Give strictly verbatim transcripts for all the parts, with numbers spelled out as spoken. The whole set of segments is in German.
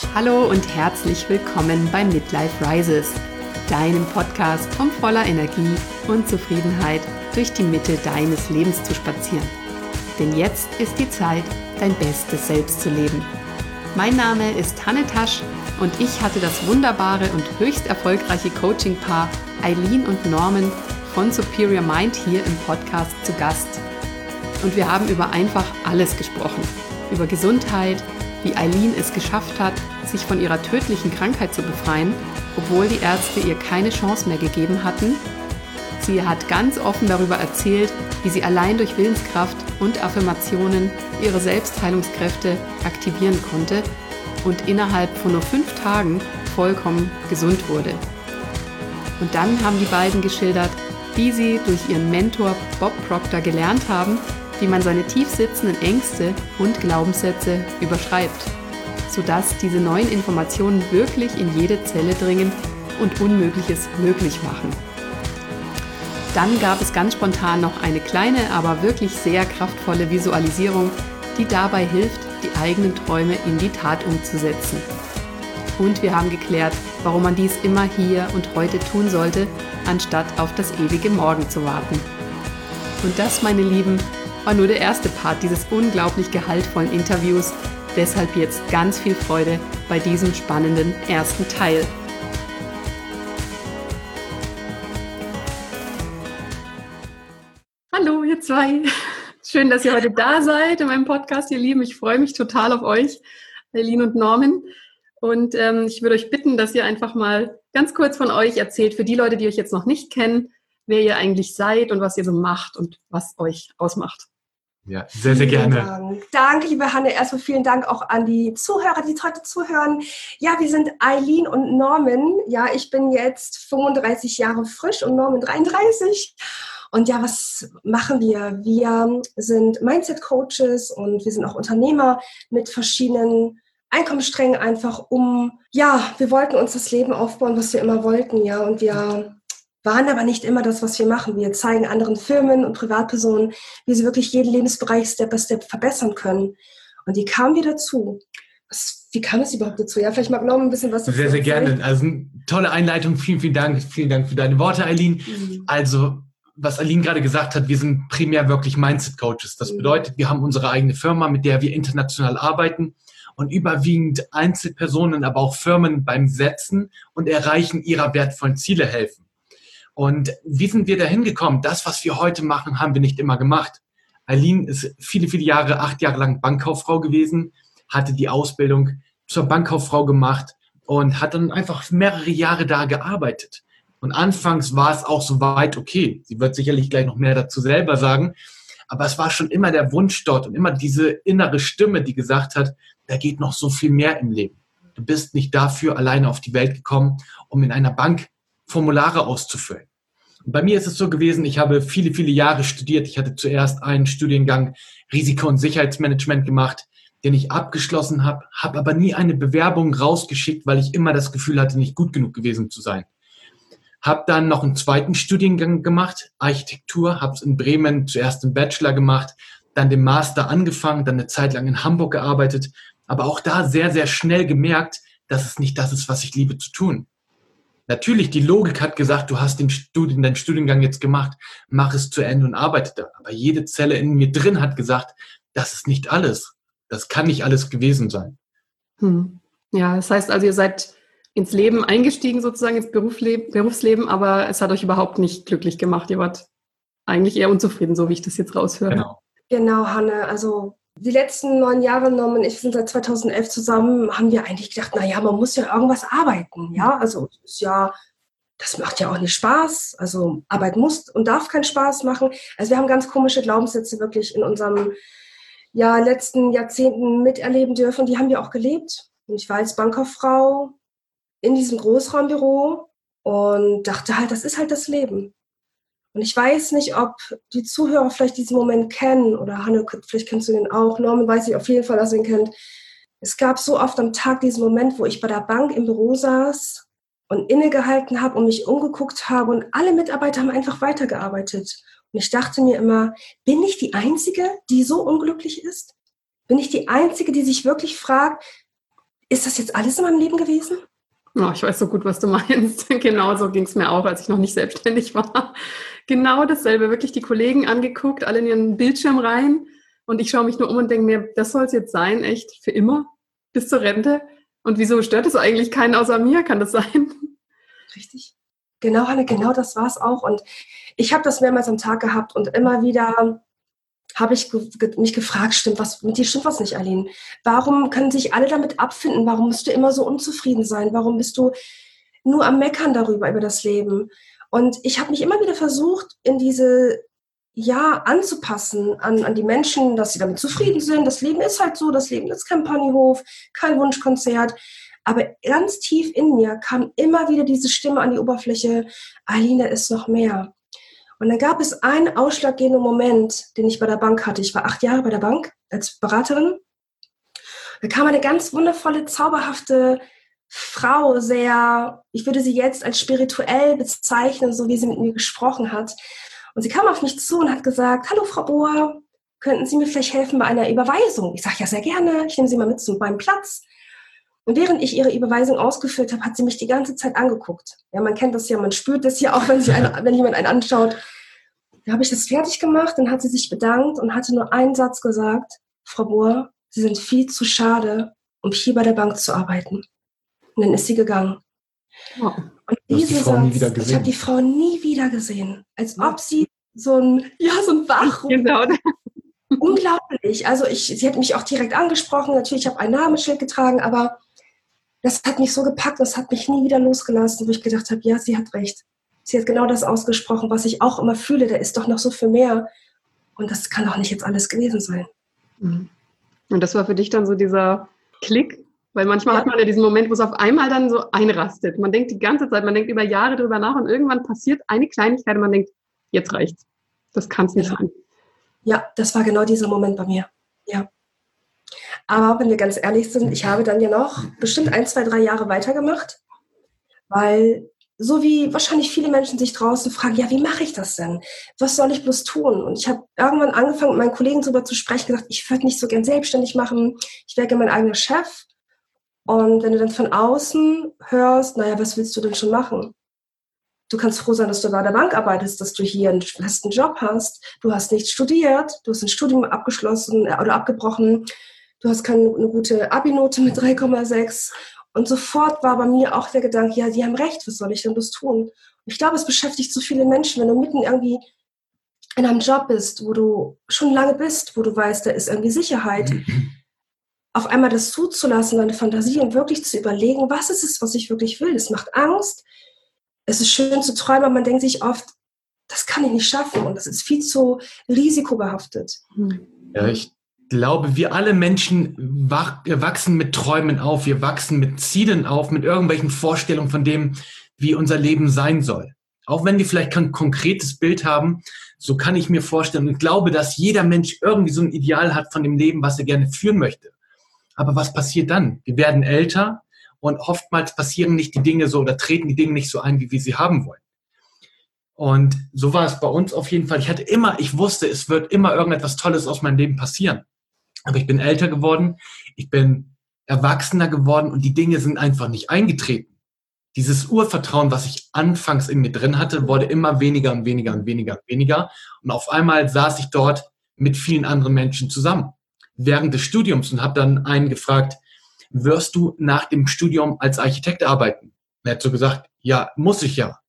Hallo und herzlich willkommen bei Midlife Rises, deinem Podcast, um voller Energie und Zufriedenheit durch die Mitte deines Lebens zu spazieren. Denn jetzt ist die Zeit, dein bestes Selbst zu leben. Mein Name ist Hanne Tasch und ich hatte das wunderbare und höchst erfolgreiche Coaching-Paar Eileen und Norman von Superior Mind hier im Podcast zu Gast. Und wir haben über einfach alles gesprochen. Über Gesundheit, wie Eileen es geschafft hat, sich von ihrer tödlichen Krankheit zu befreien, obwohl die Ärzte ihr keine Chance mehr gegeben hatten. Sie hat ganz offen darüber erzählt, wie sie allein durch Willenskraft und Affirmationen ihre Selbstheilungskräfte aktivieren konnte und innerhalb von nur fünf Tagen vollkommen gesund wurde. Und dann haben die beiden geschildert, wie sie durch ihren Mentor Bob Proctor gelernt haben, wie man seine tief sitzenden Ängste und Glaubenssätze überschreibt, sodass diese neuen Informationen wirklich in jede Zelle dringen und Unmögliches möglich machen. Dann gab es ganz spontan noch eine kleine, aber wirklich sehr kraftvolle Visualisierung, die dabei hilft, die eigenen Träume in die Tat umzusetzen. Und wir haben geklärt, warum man dies immer hier und heute tun sollte, anstatt auf das ewige Morgen zu warten. Und das, meine Lieben, war nur der erste Part dieses unglaublich gehaltvollen Interviews. Deshalb jetzt ganz viel Freude bei diesem spannenden ersten Teil. Hallo, ihr zwei. Schön, dass ihr heute da seid in meinem Podcast, ihr Lieben. Ich freue mich total auf euch, Eileen und Norman. Und ähm, ich würde euch bitten, dass ihr einfach mal ganz kurz von euch erzählt, für die Leute, die euch jetzt noch nicht kennen, wer ihr eigentlich seid und was ihr so macht und was euch ausmacht. Ja, sehr, sehr gerne. Dank. Danke, liebe Hanne. Erstmal vielen Dank auch an die Zuhörer, die heute zuhören. Ja, wir sind Eileen und Norman. Ja, ich bin jetzt fünfunddreißig Jahre frisch und Norman dreiunddreißig. Und ja, was machen wir? Wir sind Mindset-Coaches und wir sind auch Unternehmer mit verschiedenen Einkommenssträngen einfach um, ja, wir wollten uns das Leben aufbauen, was wir immer wollten, ja, und wir waren aber nicht immer das, was wir machen. Wir zeigen anderen Firmen und Privatpersonen, wie sie wirklich jeden Lebensbereich Step by Step verbessern können. Und wie kamen wir dazu? Was, wie kam es überhaupt dazu? Ja, vielleicht mag Norman ein bisschen was dazu Sehr, sehr gerne. Also eine tolle Einleitung. Vielen, vielen Dank. Vielen Dank für deine Worte, Eileen. Mhm. Also, was Eileen gerade gesagt hat, wir sind primär wirklich Mindset-Coaches. Das mhm. bedeutet, wir haben unsere eigene Firma, mit der wir international arbeiten und überwiegend Einzelpersonen, aber auch Firmen beim Setzen und Erreichen ihrer wertvollen Ziele helfen. Und wie sind wir dahin gekommen? Das, was wir heute machen, haben wir nicht immer gemacht. Eileen ist viele, viele Jahre, acht Jahre lang Bankkauffrau gewesen, hatte die Ausbildung zur Bankkauffrau gemacht und hat dann einfach mehrere Jahre da gearbeitet. Und anfangs war es auch soweit okay. Sie wird sicherlich gleich noch mehr dazu selber sagen. Aber es war schon immer der Wunsch dort und immer diese innere Stimme, die gesagt hat, da geht noch so viel mehr im Leben. Du bist nicht dafür alleine auf die Welt gekommen, um in einer Bank Formulare auszufüllen. Und bei mir ist es so gewesen, ich habe viele, viele Jahre studiert. Ich hatte zuerst einen Studiengang Risiko- und Sicherheitsmanagement gemacht, den ich abgeschlossen habe, habe aber nie eine Bewerbung rausgeschickt, weil ich immer das Gefühl hatte, nicht gut genug gewesen zu sein. Habe dann noch einen zweiten Studiengang gemacht, Architektur, habe es in Bremen zuerst einen Bachelor gemacht, dann den Master angefangen, dann eine Zeit lang in Hamburg gearbeitet, aber auch da sehr, sehr schnell gemerkt, dass es nicht das ist, was ich liebe zu tun. Natürlich, die Logik hat gesagt, du hast den Studien, deinen Studiengang jetzt gemacht, mach es zu Ende und arbeite da. Aber jede Zelle in mir drin hat gesagt, das ist nicht alles. Das kann nicht alles gewesen sein. Hm. Ja, das heißt also, ihr seid ins Leben eingestiegen, sozusagen ins Berufsleben, Berufsleben, aber es hat euch überhaupt nicht glücklich gemacht. Ihr wart eigentlich eher unzufrieden, so wie ich das jetzt raushöre. Genau, genau, Hanne. Also die letzten neun Jahre, Norman und ich sind seit zweitausendelf zusammen, haben wir eigentlich gedacht, naja, man muss ja irgendwas arbeiten. Ja, also ist ja, das macht ja auch nicht Spaß. Also Arbeit muss und darf keinen Spaß machen. Also wir haben ganz komische Glaubenssätze wirklich in unserem ja, letzten Jahrzehnten miterleben dürfen. Die haben wir auch gelebt. Und ich war als Bankkauffrau in diesem Großraumbüro und dachte halt, das ist halt das Leben. Und ich weiß nicht, ob die Zuhörer vielleicht diesen Moment kennen oder Hanne, vielleicht kennst du den auch. Norman weiß ich auf jeden Fall, dass er ihn kennt. Es gab so oft am Tag diesen Moment, wo ich bei der Bank im Büro saß und innegehalten habe und mich umgeguckt habe und alle Mitarbeiter haben einfach weitergearbeitet. Und ich dachte mir immer, bin ich die Einzige, die so unglücklich ist? Bin ich die Einzige, die sich wirklich fragt, ist das jetzt alles in meinem Leben gewesen? Oh, ich weiß so gut, was du meinst. Genau so ging es mir auch, als ich noch nicht selbstständig war. Genau dasselbe, wirklich die Kollegen angeguckt, alle in ihren Bildschirm rein. Und ich schaue mich nur um und denke mir, das soll es jetzt sein, echt, für immer, bis zur Rente. Und wieso stört es eigentlich keinen außer mir? Kann das sein? Richtig. Genau, Hanne, genau das war es auch. Und ich habe das mehrmals am Tag gehabt und immer wieder habe ich ge- ge- mich gefragt, stimmt was, mit dir stimmt was nicht, Aline? Warum können sich alle damit abfinden? Warum musst du immer so unzufrieden sein? Warum bist du nur am Meckern darüber, über das Leben? Und ich habe mich immer wieder versucht, in diese, ja, anzupassen an, an die Menschen, dass sie damit zufrieden sind. Das Leben ist halt so, das Leben ist kein Ponyhof, kein Wunschkonzert. Aber ganz tief in mir kam immer wieder diese Stimme an die Oberfläche, Aline, da ist noch mehr. Und dann gab es einen ausschlaggebenden Moment, den ich bei der Bank hatte. Ich war acht Jahre bei der Bank als Beraterin. Da kam eine ganz wundervolle, zauberhafte Frau, sehr, ich würde sie jetzt als spirituell bezeichnen, so wie sie mit mir gesprochen hat. Und sie kam auf mich zu und hat gesagt, hallo Frau Bohr, könnten Sie mir vielleicht helfen bei einer Überweisung? Ich sage, ja, sehr gerne, ich nehme Sie mal mit zu meinem Platz. Und während ich ihre Überweisung ausgeführt habe, hat sie mich die ganze Zeit angeguckt. Ja, man kennt das ja, man spürt das ja auch, wenn, sie eine, wenn jemand einen anschaut. Da habe ich das fertig gemacht, dann hat sie sich bedankt und hatte nur einen Satz gesagt, Frau Bohr, Sie sind viel zu schade, um hier bei der Bank zu arbeiten. Und dann ist sie gegangen. Oh. Und Du hast die diesen Frau nie wieder Satz, ich gesehen. habe die Frau nie wieder gesehen. Als ob sie so ein, ja, so ein Wachruf. Genau. Unglaublich. Also ich, sie hat mich auch direkt angesprochen. Natürlich, ich habe ein Namensschild getragen, aber das hat mich so gepackt, das hat mich nie wieder losgelassen, wo ich gedacht habe, ja, sie hat recht. Sie hat genau das ausgesprochen, was ich auch immer fühle. Da ist doch noch so viel mehr. Und das kann doch nicht jetzt alles gewesen sein. Und das war für dich dann so dieser Klick? Weil manchmal Ja. hat man ja diesen Moment, wo es auf einmal dann so einrastet. Man denkt die ganze Zeit, man denkt über Jahre drüber nach und irgendwann passiert eine Kleinigkeit und man denkt, jetzt reicht's. Das kann es nicht Ja. sein. Ja, das war genau dieser Moment bei mir. Ja. Aber wenn wir ganz ehrlich sind, ich habe dann ja noch bestimmt ein, zwei, drei Jahre weitergemacht, weil so wie wahrscheinlich viele Menschen sich draußen fragen, ja, wie mache ich das denn? Was soll ich bloß tun? Und ich habe irgendwann angefangen, mit meinen Kollegen darüber zu sprechen, gesagt, ich würde nicht so gern selbstständig machen, ich wäre gerne mein eigener Chef. Und wenn du dann von außen hörst, naja, was willst du denn schon machen? Du kannst froh sein, dass du bei der Bank arbeitest, dass du hier einen festen Job hast. Du hast nicht studiert, du hast ein Studium abgeschlossen oder abgebrochen. Du hast keine eine gute Abi-Note mit drei Komma sechs. Und sofort war bei mir auch der Gedanke, ja, die haben recht, was soll ich denn bloß tun? Und ich glaube, es beschäftigt so viele Menschen, wenn du mitten irgendwie in einem Job bist, wo du schon lange bist, wo du weißt, da ist irgendwie Sicherheit. Auf einmal das zuzulassen, deine Fantasie und wirklich zu überlegen, was ist es, was ich wirklich will. Es macht Angst. Es ist schön zu träumen, aber man denkt sich oft, das kann ich nicht schaffen und das ist viel zu risikobehaftet. Ja, ich glaube, wir alle Menschen wach, wir wachsen mit Träumen auf, wir wachsen mit Zielen auf, mit irgendwelchen Vorstellungen von dem, wie unser Leben sein soll. Auch wenn wir vielleicht kein konkretes Bild haben, so kann ich mir vorstellen und glaube, dass jeder Mensch irgendwie so ein Ideal hat von dem Leben, was er gerne führen möchte. Aber was passiert dann? Wir werden älter und oftmals passieren nicht die Dinge so oder treten die Dinge nicht so ein, wie wir sie haben wollen. Und so war es bei uns auf jeden Fall. Ich hatte immer, ich wusste, es wird immer irgendetwas Tolles aus meinem Leben passieren. Aber ich bin älter geworden, ich bin erwachsener geworden und die Dinge sind einfach nicht eingetreten. Dieses Urvertrauen, was ich anfangs in mir drin hatte, wurde immer weniger und weniger und weniger und weniger. Und auf einmal saß ich dort mit vielen anderen Menschen zusammen während des Studiums und habe dann einen gefragt, wirst du nach dem Studium als Architekt arbeiten? Er hat so gesagt, ja, muss ich ja.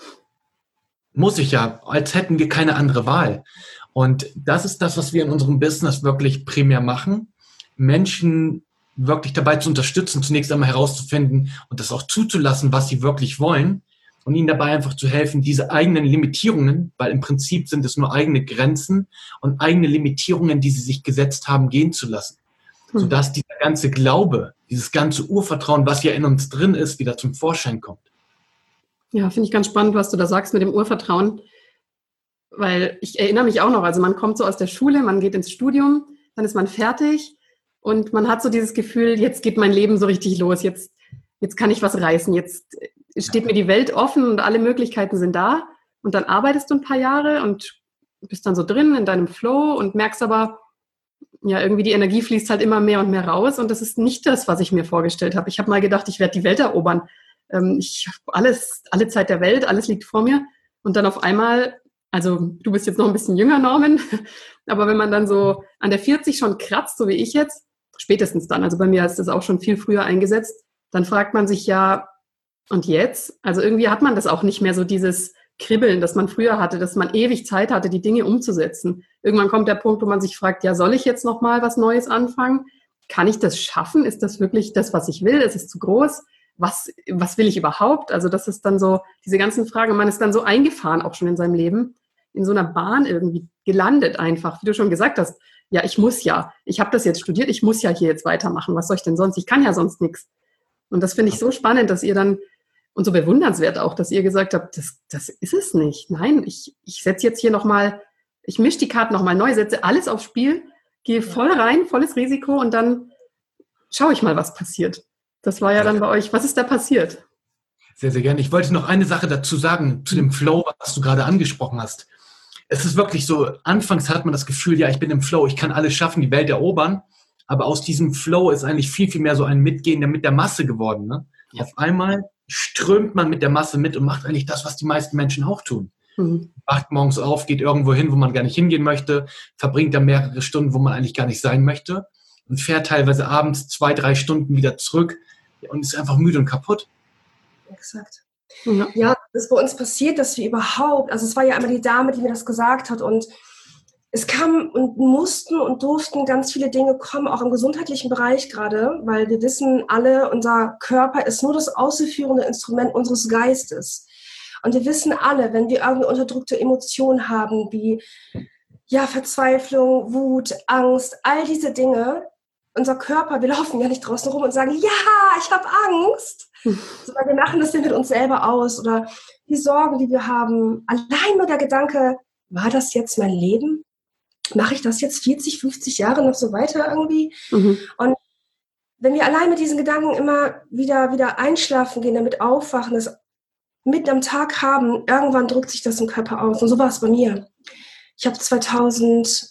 Muss ich ja, als hätten wir keine andere Wahl. Und das ist das, was wir in unserem Business wirklich primär machen. Menschen wirklich dabei zu unterstützen, zunächst einmal herauszufinden und das auch zuzulassen, was sie wirklich wollen und ihnen dabei einfach zu helfen, diese eigenen Limitierungen, weil im Prinzip sind es nur eigene Grenzen und eigene Limitierungen, die sie sich gesetzt haben, gehen zu lassen. Mhm. Sodass dieser ganze Glaube, dieses ganze Urvertrauen, was ja in uns drin ist, wieder zum Vorschein kommt. Ja, finde ich ganz spannend, was du da sagst mit dem Urvertrauen, weil ich erinnere mich auch noch, also man kommt so aus der Schule, man geht ins Studium, dann ist man fertig und man hat so dieses Gefühl, jetzt geht mein Leben so richtig los, jetzt, jetzt kann ich was reißen, jetzt steht mir die Welt offen und alle Möglichkeiten sind da und dann arbeitest du ein paar Jahre und bist dann so drin in deinem Flow und merkst aber, ja, irgendwie die Energie fließt halt immer mehr und mehr raus und das ist nicht das, was ich mir vorgestellt habe. Ich habe mal gedacht, ich werde die Welt erobern. Ähm, ich habe alles, alle Zeit der Welt, alles liegt vor mir und dann auf einmal, also du bist jetzt noch ein bisschen jünger, Norman, aber wenn man dann so an der vierzig schon kratzt, so wie ich jetzt, spätestens dann, also bei mir ist das auch schon viel früher eingesetzt, dann fragt man sich ja, und jetzt? Also irgendwie hat man das auch nicht mehr so dieses Kribbeln, das man früher hatte, dass man ewig Zeit hatte, die Dinge umzusetzen. Irgendwann kommt der Punkt, wo man sich fragt, ja, soll ich jetzt noch mal was Neues anfangen? Kann ich das schaffen? Ist das wirklich das, was ich will? Ist es zu groß? Was, was will ich überhaupt? Also das ist dann so, diese ganzen Fragen, man ist dann so eingefahren auch schon in seinem Leben, in so einer Bahn irgendwie gelandet einfach, wie du schon gesagt hast. Ja, ich muss ja, ich habe das jetzt studiert, ich muss ja hier jetzt weitermachen. Was soll ich denn sonst? Ich kann ja sonst nichts. Und das finde ich so spannend, dass ihr dann, und so bewundernswert auch, dass ihr gesagt habt, das, das ist es nicht. Nein, ich, ich setze jetzt hier nochmal, ich mische die Karten nochmal neu, setze alles aufs Spiel, gehe voll rein, volles Risiko und dann schaue ich mal, was passiert. Das war ja dann bei euch. Was ist da passiert? Sehr, sehr gerne. Ich wollte noch eine Sache dazu sagen, zu dem Flow, was du gerade angesprochen hast. Es ist wirklich so, anfangs hat man das Gefühl, ja, ich bin im Flow, ich kann alles schaffen, die Welt erobern. Aber aus diesem Flow ist eigentlich viel, viel mehr so ein Mitgehen mit der Masse geworden. Ne? Ja. Auf einmal strömt man mit der Masse mit und macht eigentlich das, was die meisten Menschen auch tun. Mhm. Wacht morgens auf, geht irgendwo hin, wo man gar nicht hingehen möchte, verbringt dann mehrere Stunden, wo man eigentlich gar nicht sein möchte und fährt teilweise abends zwei, drei Stunden wieder zurück und ist einfach müde und kaputt. Exakt. Ja, ja, das ist bei uns passiert, dass wir überhaupt, also es war ja einmal die Dame, die mir das gesagt hat und es kamen und mussten und durften ganz viele Dinge kommen, auch im gesundheitlichen Bereich gerade, weil wir wissen alle, unser Körper ist nur das ausführende Instrument unseres Geistes. Und wir wissen alle, wenn wir irgendwie unterdrückte Emotionen haben, wie ja, Verzweiflung, Wut, Angst, all diese Dinge, unser Körper, wir laufen ja nicht draußen rum und sagen, ja, ich habe Angst, sondern wir machen das ja mit uns selber aus oder die Sorgen, die wir haben. Allein nur der Gedanke, war das jetzt mein Leben? Mache ich das jetzt vierzig, fünfzig Jahre noch so weiter irgendwie? Mhm. Und wenn wir allein mit diesen Gedanken immer wieder, wieder einschlafen gehen, damit aufwachen, das mitten am Tag haben, irgendwann drückt sich das im Körper aus. Und so war es bei mir. Ich habe zweitausendacht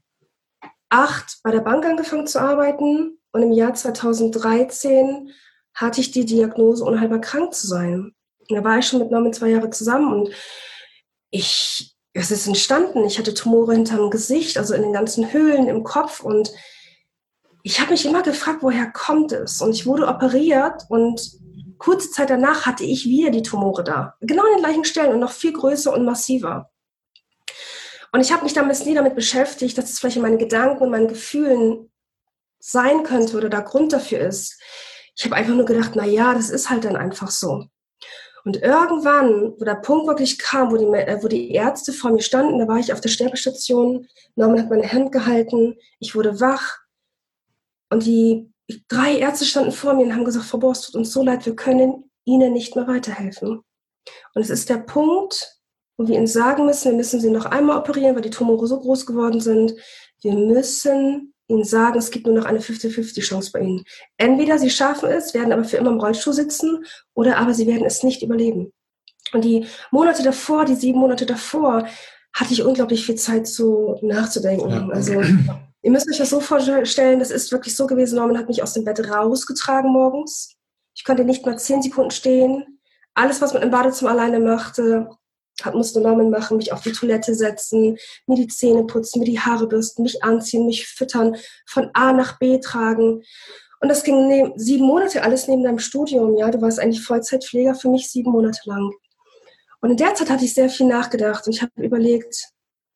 bei der Bank angefangen zu arbeiten und im Jahr zweitausenddreizehn hatte ich die Diagnose, unheilbar krank zu sein. Und da war ich schon mit Norman zwei Jahre zusammen und ich... Es ist entstanden, ich hatte Tumore hinterm Gesicht, also in den ganzen Höhlen im Kopf und ich habe mich immer gefragt, woher kommt es? Und ich wurde operiert und kurze Zeit danach hatte ich wieder die Tumore da. Genau an den gleichen Stellen und noch viel größer und massiver. Und ich habe mich damals nie damit beschäftigt, dass es vielleicht in meinen Gedanken und meinen Gefühlen sein könnte oder der Grund dafür ist. Ich habe einfach nur gedacht, na ja, das ist halt dann einfach so. Und irgendwann, wo der Punkt wirklich kam, wo die, wo die Ärzte vor mir standen, da war ich auf der Sterbestation, Norman hat meine Hand gehalten, ich wurde wach und die drei Ärzte standen vor mir und haben gesagt, Frau Bohr, es tut uns so leid, wir können Ihnen nicht mehr weiterhelfen. Und es ist der Punkt, wo wir Ihnen sagen müssen, wir müssen Sie noch einmal operieren, weil die Tumore so groß geworden sind. Wir müssen Ihnen sagen, es gibt nur noch eine fünfzig fünfzig Chance bei Ihnen. Entweder Sie schaffen es, werden aber für immer im Rollstuhl sitzen, oder aber Sie werden es nicht überleben. Und die Monate davor, die sieben Monate davor, hatte ich unglaublich viel Zeit so nachzudenken. Ja. Also ihr müsst euch das so vorstellen, das ist wirklich so gewesen, Norman hat mich aus dem Bett rausgetragen morgens. Ich konnte nicht mal zehn Sekunden stehen. Alles, was man im Badezimmer alleine machte, hat, musste Norman machen, mich auf die Toilette setzen, mir die Zähne putzen, mir die Haare bürsten, mich anziehen, mich füttern, von A nach B tragen. Und das ging neben, sieben Monate, alles neben deinem Studium. Ja, du warst eigentlich Vollzeitpfleger für mich sieben Monate lang. Und in der Zeit hatte ich sehr viel nachgedacht und ich habe überlegt,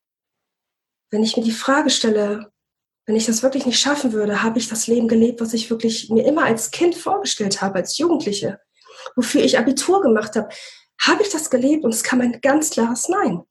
wenn ich mir die Frage stelle, wenn ich das wirklich nicht schaffen würde, habe ich das Leben gelebt, was ich wirklich mir immer als Kind vorgestellt habe, als Jugendliche, wofür ich Abitur gemacht habe. Habe ich das gelebt? Und es kam ein ganz klares Nein.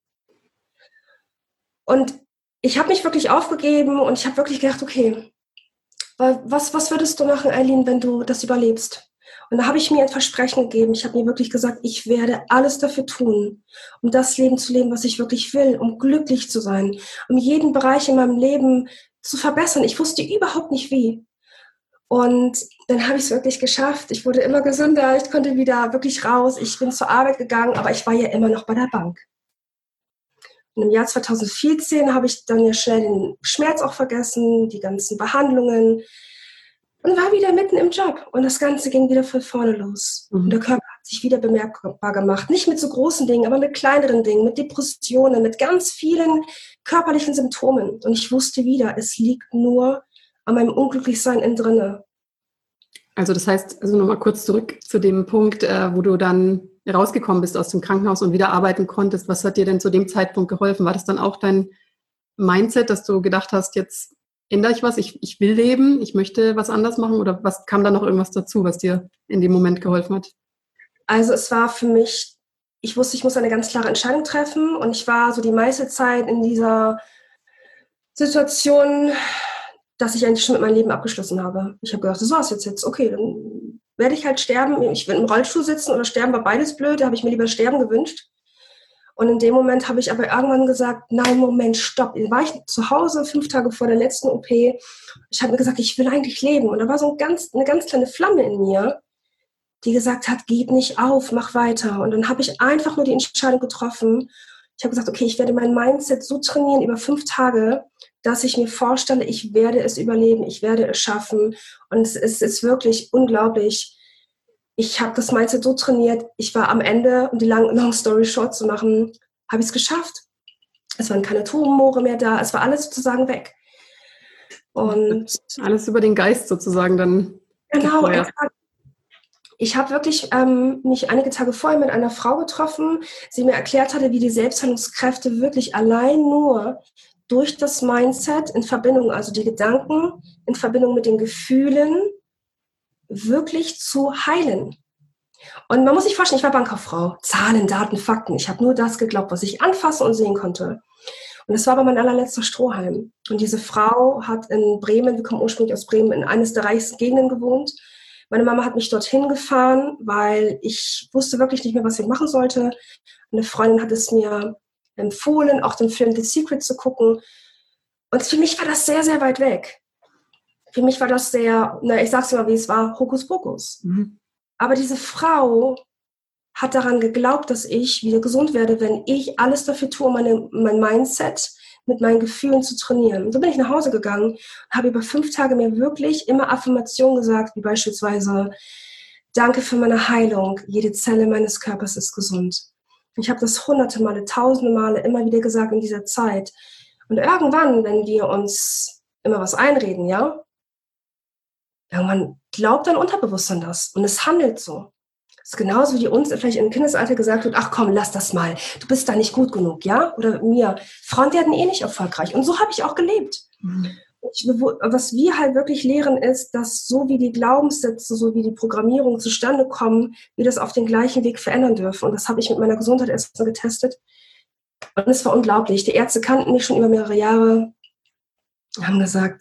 Und ich habe mich wirklich aufgegeben und ich habe wirklich gedacht, okay, was, was würdest du machen, Eileen, wenn du das überlebst? Und da habe ich mir ein Versprechen gegeben. Ich habe mir wirklich gesagt, ich werde alles dafür tun, um das Leben zu leben, was ich wirklich will, um glücklich zu sein, um jeden Bereich in meinem Leben zu verbessern. Ich wusste überhaupt nicht wie. Und dann habe ich es wirklich geschafft. Ich wurde immer gesünder, ich konnte wieder wirklich raus. Ich bin zur Arbeit gegangen, aber ich war ja immer noch bei der Bank. Und im Jahr zweitausendvierzehn habe ich dann ja schnell den Schmerz auch vergessen, die ganzen Behandlungen und war wieder mitten im Job. Und das Ganze ging wieder von vorne los. Mhm. Und der Körper hat sich wieder bemerkbar gemacht. Nicht mit so großen Dingen, aber mit kleineren Dingen, mit Depressionen, mit ganz vielen körperlichen Symptomen. Und ich wusste wieder, es liegt nur an meinem Unglücklichsein innen drinne. Also das heißt, also nochmal kurz zurück zu dem Punkt, äh, wo du dann rausgekommen bist aus dem Krankenhaus und wieder arbeiten konntest. Was hat dir denn zu dem Zeitpunkt geholfen? War das dann auch dein Mindset, dass du gedacht hast, jetzt ändere ich was, ich, ich will leben, ich möchte was anders machen? Oder was kam da noch irgendwas dazu, was dir in dem Moment geholfen hat? Also es war für mich, ich wusste, ich muss eine ganz klare Entscheidung treffen und ich war so die meiste Zeit in dieser Situation, dass ich eigentlich schon mit meinem Leben abgeschlossen habe. Ich habe gedacht, das war's jetzt jetzt, okay, dann werde ich halt sterben, ich will im Rollstuhl sitzen oder sterben, war beides blöd, da habe ich mir lieber sterben gewünscht. Und in dem Moment habe ich aber irgendwann gesagt, nein, Moment, stopp. Dann war ich zu Hause, fünf Tage vor der letzten O P. Ich habe mir gesagt, ich will eigentlich leben. Und da war so ein ganz, eine ganz kleine Flamme in mir, die gesagt hat, gib nicht auf, mach weiter. Und dann habe ich einfach nur die Entscheidung getroffen. Ich habe gesagt, okay, ich werde mein Mindset so trainieren über fünf Tage, dass ich mir vorstelle, ich werde es überleben, ich werde es schaffen. Und es ist, es ist wirklich unglaublich. Ich habe das Mindset so trainiert, ich war am Ende, um die long, long story short zu machen, habe ich es geschafft. Es waren keine Tumore mehr da, es war alles sozusagen weg. Und alles über den Geist sozusagen dann. Genau, exakt. Ich habe wirklich ähm, mich einige Tage vorher mit einer Frau getroffen, sie mir erklärt hatte, wie die Selbstheilungskräfte wirklich allein nur durch das Mindset in Verbindung, also die Gedanken in Verbindung mit den Gefühlen, wirklich zu heilen. Und man muss sich vorstellen, ich war Bankkauffrau. Zahlen, Daten, Fakten. Ich habe nur das geglaubt, was ich anfassen und sehen konnte. Und das war aber mein allerletzter Strohhalm. Und diese Frau hat in Bremen, wir kommen ursprünglich aus Bremen, in eines der reichsten Gegenden gewohnt. Meine Mama hat mich dorthin gefahren, weil ich wusste wirklich nicht mehr, was ich machen sollte. Eine Freundin hat es mir empfohlen, auch den Film The Secret zu gucken. Und für mich war das sehr, sehr weit weg. Für mich war das sehr, na, ich sag's mal, wie es war, Hokuspokus. Mhm. Aber diese Frau hat daran geglaubt, dass ich wieder gesund werde, wenn ich alles dafür tue, meine, mein Mindset mit meinen Gefühlen zu trainieren. So bin ich nach Hause gegangen und habe über fünf Tage mir wirklich immer Affirmationen gesagt, wie beispielsweise, danke für meine Heilung, jede Zelle meines Körpers ist gesund. Ich habe das hunderte Male, tausende Male immer wieder gesagt in dieser Zeit. Und irgendwann, wenn wir uns immer was einreden, ja, irgendwann glaubt dein Unterbewusstsein das und es handelt so. Das ist genauso wie uns vielleicht im Kindesalter gesagt wird, ach komm, lass das mal, du bist da nicht gut genug, ja? Oder mir, Frauen werden eh nicht erfolgreich. Und so habe ich auch gelebt. Mhm. Ich, was wir halt wirklich lehren ist, dass so wie die Glaubenssätze, so wie die Programmierung zustande kommen, wir das auf den gleichen Weg verändern dürfen. Und das habe ich mit meiner Gesundheit erst mal getestet. Und es war unglaublich. Die Ärzte kannten mich schon über mehrere Jahre, haben gesagt,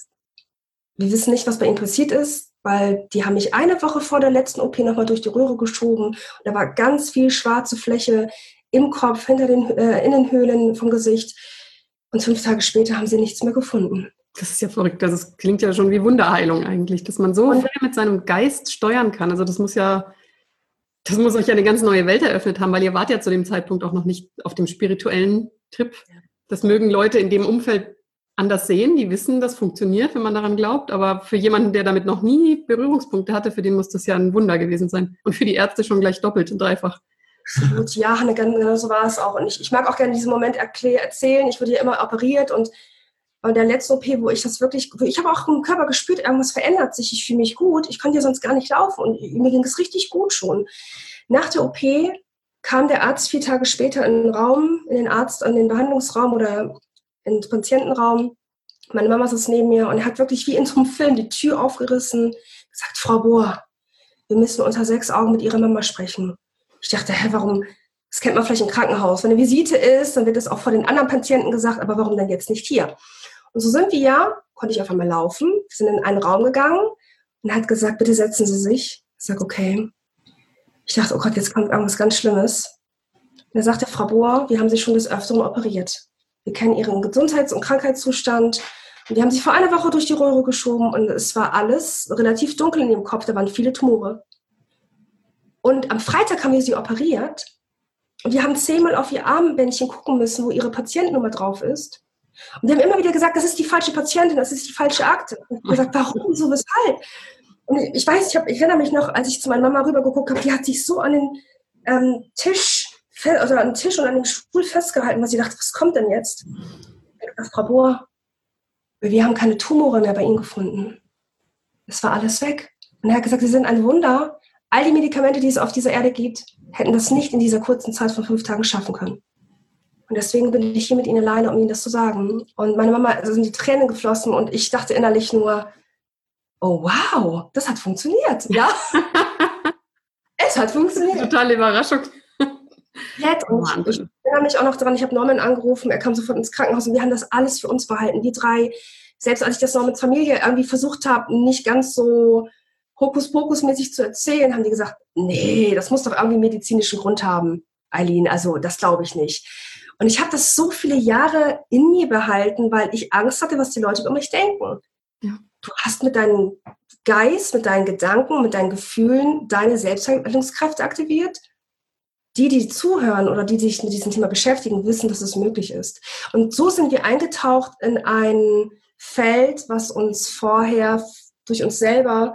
wir wissen nicht, was bei ihnen passiert ist, weil die haben mich eine Woche vor der letzten O P nochmal durch die Röhre geschoben. Und da war ganz viel schwarze Fläche im Kopf, hinter den äh, Innenhöhlen vom Gesicht. Und fünf Tage später haben sie nichts mehr gefunden. Das ist ja verrückt. Das klingt ja schon wie Wunderheilung eigentlich, dass man so viel mit seinem Geist steuern kann. Also das muss ja, das muss euch ja eine ganz neue Welt eröffnet haben, weil ihr wart ja zu dem Zeitpunkt auch noch nicht auf dem spirituellen Trip. Das mögen Leute in dem Umfeld anders sehen, die wissen, das funktioniert, wenn man daran glaubt, aber für jemanden, der damit noch nie Berührungspunkte hatte, für den muss das ja ein Wunder gewesen sein. Und für die Ärzte schon gleich doppelt und dreifach. Absolut, ja, genau so war es auch. Und ich, ich mag auch gerne diesen Moment erklä- erzählen. Ich wurde ja immer operiert und bei der letzten O P, wo ich das wirklich, ich habe auch im Körper gespürt, irgendwas verändert sich, ich fühle mich gut, ich konnte ja sonst gar nicht laufen und mir ging es richtig gut schon. Nach der O P kam der Arzt vier Tage später in den Raum, in den Arzt, in den Behandlungsraum oder in den Patientenraum. Meine Mama saß neben mir und er hat wirklich wie in so einem Film die Tür aufgerissen, gesagt, Frau Bohr, wir müssen unter sechs Augen mit Ihrer Mama sprechen. Ich dachte, hä, warum? Das kennt man vielleicht im Krankenhaus. Wenn eine Visite ist, dann wird das auch vor den anderen Patienten gesagt, aber warum denn jetzt nicht hier? Und so sind wir ja, konnte ich auf einmal laufen, wir sind in einen Raum gegangen und er hat gesagt, bitte setzen Sie sich. Ich sage, okay. Ich dachte, oh Gott, jetzt kommt irgendwas ganz Schlimmes. Und er sagte, Frau Bohr, wir haben Sie schon des Öfteren operiert. Wir kennen Ihren Gesundheits- und Krankheitszustand. Und wir haben Sie vor einer Woche durch die Röhre geschoben und es war alles relativ dunkel in Ihrem Kopf, da waren viele Tumore. Und am Freitag haben wir Sie operiert Und die haben zehnmal auf ihr Armbändchen gucken müssen, wo ihre Patientennummer drauf ist. Und die haben immer wieder gesagt, das ist die falsche Patientin, das ist die falsche Akte. Und ich habe gesagt, warum, so, weshalb? Und ich, ich weiß, ich, hab, ich erinnere mich noch, als ich zu meiner Mama rübergeguckt habe, die hat sich so an den ähm, Tisch, also an den Tisch und an den Stuhl festgehalten, weil sie dachte, was kommt denn jetzt? Ich dachte, Frau Bohr, wir haben keine Tumore mehr bei Ihnen gefunden. Es war alles weg. Und er hat gesagt, Sie sind ein Wunder. All die Medikamente, die es auf dieser Erde gibt, hätten das nicht in dieser kurzen Zeit von fünf Tagen schaffen können. Und deswegen bin ich hier mit Ihnen alleine, um Ihnen das zu sagen. Und meine Mama, also sind die Tränen geflossen und ich dachte innerlich nur, oh wow, das hat funktioniert. Ja, es hat funktioniert. Totale Überraschung. Jetzt. Und ich erinnere mich auch noch daran, ich habe Norman angerufen, er kam sofort ins Krankenhaus und wir haben das alles für uns behalten, die drei. Selbst als ich das noch mit Familie irgendwie versucht habe, nicht ganz so Hokuspokus-mäßig zu erzählen, haben die gesagt, nee, das muss doch irgendwie medizinischen Grund haben, Eileen, also das glaube ich nicht. Und ich habe das so viele Jahre in mir behalten, weil ich Angst hatte, was die Leute über mich denken. Ja. Du hast mit deinem Geist, mit deinen Gedanken, mit deinen Gefühlen deine Selbstheilungskräfte aktiviert. Die, die zuhören oder die, die sich mit diesem Thema beschäftigen, wissen, dass es möglich ist. Und so sind wir eingetaucht in ein Feld, was uns vorher durch uns selber,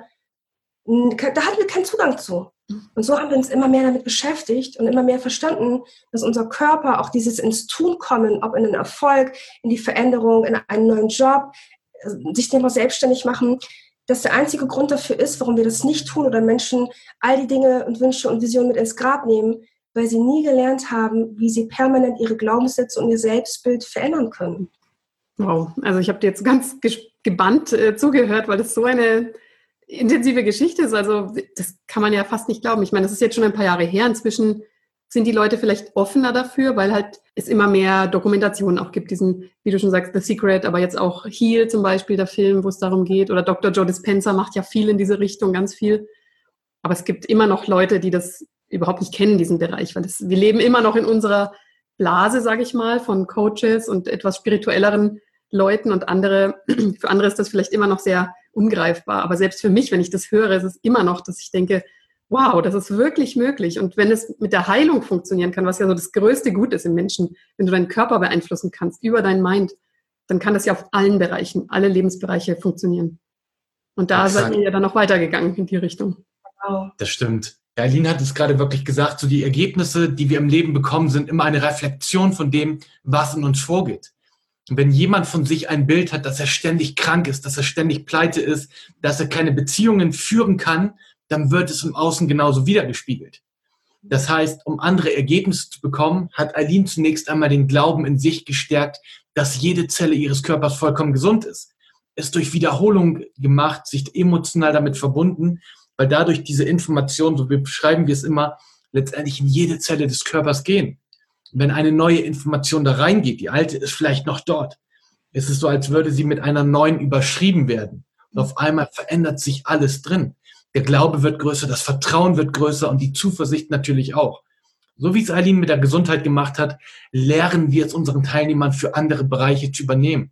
da hatten wir keinen Zugang zu. Und so haben wir uns immer mehr damit beschäftigt und immer mehr verstanden, dass unser Körper auch dieses ins Tun kommen, ob in den Erfolg, in die Veränderung, in einen neuen Job, sich nicht mal selbstständig machen, dass der einzige Grund dafür ist, warum wir das nicht tun oder Menschen all die Dinge und Wünsche und Visionen mit ins Grab nehmen, weil sie nie gelernt haben, wie sie permanent ihre Glaubenssätze und ihr Selbstbild verändern können. Wow, also ich habe dir jetzt ganz gebannt äh, zugehört, weil das so eine intensive Geschichte ist. Also das kann man ja fast nicht glauben. Ich meine, das ist jetzt schon ein paar Jahre her. Inzwischen sind die Leute vielleicht offener dafür, weil halt es immer mehr Dokumentationen auch gibt. Diesen, wie du schon sagst, The Secret, aber jetzt auch Heal zum Beispiel, der Film, wo es darum geht. Oder Doktor Joe Dispenza macht ja viel in diese Richtung, ganz viel. Aber es gibt immer noch Leute, die das überhaupt nicht kennen, diesen Bereich. Weil das, wir leben immer noch in unserer Blase, sage ich mal, von Coaches und etwas spirituelleren Leuten. Und andere, für andere ist das vielleicht immer noch sehr ungreifbar. Aber selbst für mich, wenn ich das höre, ist es immer noch, dass ich denke, wow, das ist wirklich möglich. Und wenn es mit der Heilung funktionieren kann, was ja so das größte Gut ist im Menschen, wenn du deinen Körper beeinflussen kannst über dein Mind, dann kann das ja auf allen Bereichen, alle Lebensbereiche funktionieren. Und da Exakt. Seid ihr ja dann noch weitergegangen in die Richtung. Wow. Das stimmt. Ja, Eileen hat es gerade wirklich gesagt, so die Ergebnisse, die wir im Leben bekommen, sind immer eine Reflexion von dem, was in uns vorgeht. Und wenn jemand von sich ein Bild hat, dass er ständig krank ist, dass er ständig pleite ist, dass er keine Beziehungen führen kann, dann wird es im Außen genauso wiedergespiegelt. Das heißt, um andere Ergebnisse zu bekommen, hat Eileen zunächst einmal den Glauben in sich gestärkt, dass jede Zelle ihres Körpers vollkommen gesund ist. Ist durch Wiederholung gemacht, sich emotional damit verbunden, weil dadurch diese Informationen, so beschreiben wir es immer, letztendlich in jede Zelle des Körpers gehen. Und wenn eine neue Information da reingeht, die alte ist vielleicht noch dort, ist es so, als würde sie mit einer neuen überschrieben werden. Und auf einmal verändert sich alles drin. Der Glaube wird größer, das Vertrauen wird größer und die Zuversicht natürlich auch. So wie es Eileen mit der Gesundheit gemacht hat, lernen wir es unseren Teilnehmern für andere Bereiche zu übernehmen.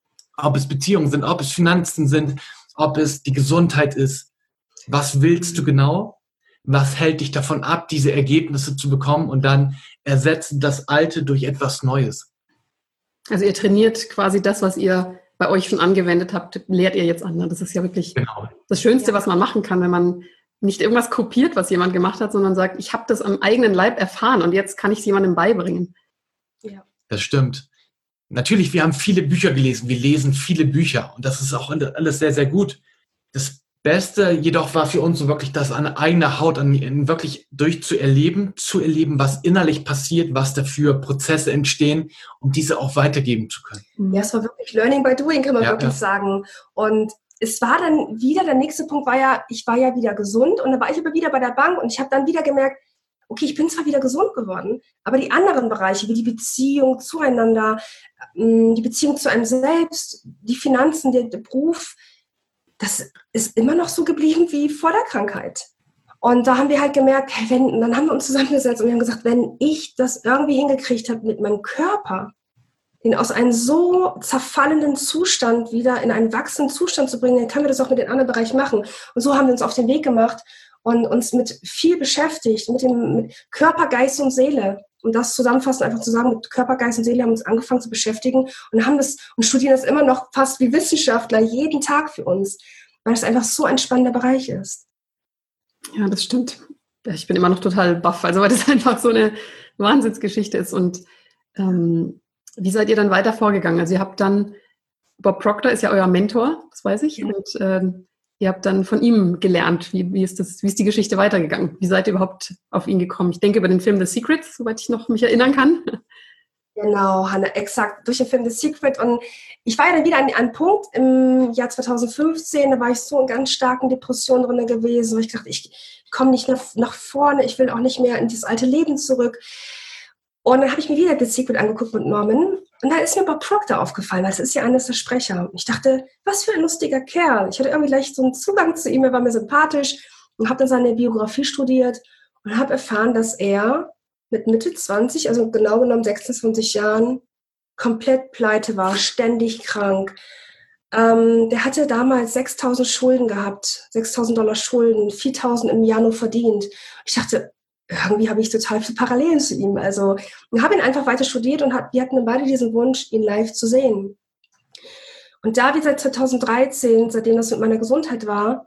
Ob es Beziehungen sind, ob es Finanzen sind, ob es die Gesundheit ist. Was willst du genau? Was hält dich davon ab, diese Ergebnisse zu bekommen? Und dann ersetzen das Alte durch etwas Neues. Also ihr trainiert quasi das, was ihr bei euch schon angewendet habt, lehrt ihr jetzt anderen. Das ist ja wirklich genau. Das Schönste, ja. was man machen kann, wenn man nicht irgendwas kopiert, was jemand gemacht hat, sondern sagt, ich habe das am eigenen Leib erfahren und jetzt kann ich es jemandem beibringen. Ja. Das stimmt. Natürlich, wir haben viele Bücher gelesen, wir lesen viele Bücher und das ist auch alles sehr, sehr gut. Das Beste jedoch war für uns so wirklich, das an eigener Haut an, wirklich durchzuerleben, zu erleben, was innerlich passiert, was dafür Prozesse entstehen, um diese auch weitergeben zu können. Ja, es war wirklich Learning by Doing, kann man ja, wirklich ja. sagen. Und es war dann wieder, der nächste Punkt war ja, ich war ja wieder gesund und dann war ich aber wieder bei der Bank und ich habe dann wieder gemerkt, okay, ich bin zwar wieder gesund geworden, aber die anderen Bereiche, wie die Beziehung zueinander, die Beziehung zu einem selbst, die Finanzen, der, der Beruf, das ist immer noch so geblieben wie vor der Krankheit. Und da haben wir halt gemerkt, hey, wenn, dann haben wir uns zusammengesetzt und wir haben gesagt, wenn ich das irgendwie hingekriegt habe mit meinem Körper, den aus einem so zerfallenden Zustand wieder in einen wachsenden Zustand zu bringen, dann können wir das auch mit den anderen Bereichen machen. Und so haben wir uns auf den Weg gemacht und uns mit viel beschäftigt, mit dem mit Körper, Geist und Seele. um das zusammenfassend einfach zu sagen, mit Körper, Geist und Seele haben wir uns angefangen zu beschäftigen und haben das und studieren das immer noch fast wie Wissenschaftler jeden Tag für uns, weil es einfach so ein spannender Bereich ist. Ja, das stimmt. Ich bin immer noch total baff, also weil das einfach so eine Wahnsinnsgeschichte ist. Und ähm, wie seid ihr dann weiter vorgegangen? Also ihr habt dann, Bob Proctor ist ja euer Mentor, das weiß ich, ja. Und äh, ihr habt dann von ihm gelernt. Wie, wie, ist das, wie ist die Geschichte weitergegangen? Wie seid ihr überhaupt auf ihn gekommen? Ich denke über den Film The Secret, soweit ich noch mich erinnern kann. Genau, Hanna, exakt, durch den Film The Secret. Und ich war ja dann wieder an einem Punkt im Jahr zwanzig fünfzehn, da war ich so in ganz starken Depressionen drin gewesen, wo ich dachte, ich komme nicht nach, nach vorne, ich will auch nicht mehr in dieses alte Leben zurück. Und dann habe ich mir wieder The Secret angeguckt mit Norman. Und da ist mir Bob Proctor aufgefallen, weil es ist ja eines der Sprecher. Ich dachte, was für ein lustiger Kerl. Ich hatte irgendwie gleich so einen Zugang zu ihm, er war mir sympathisch und habe dann seine Biografie studiert und habe erfahren, dass er mit Mitte zwanzig, also genau genommen sechsundzwanzig Jahren, komplett pleite war, ständig krank. Ähm, der hatte damals sechstausend Schulden gehabt, sechstausend Dollar Schulden, viertausend im Jahr nur verdient. Ich dachte, irgendwie habe ich total viele Parallelen zu ihm. Also ich habe ihn einfach weiter studiert und hat, wir hatten beide diesen Wunsch, ihn live zu sehen. Und da wir seit zweitausenddreizehn, seitdem das mit meiner Gesundheit war,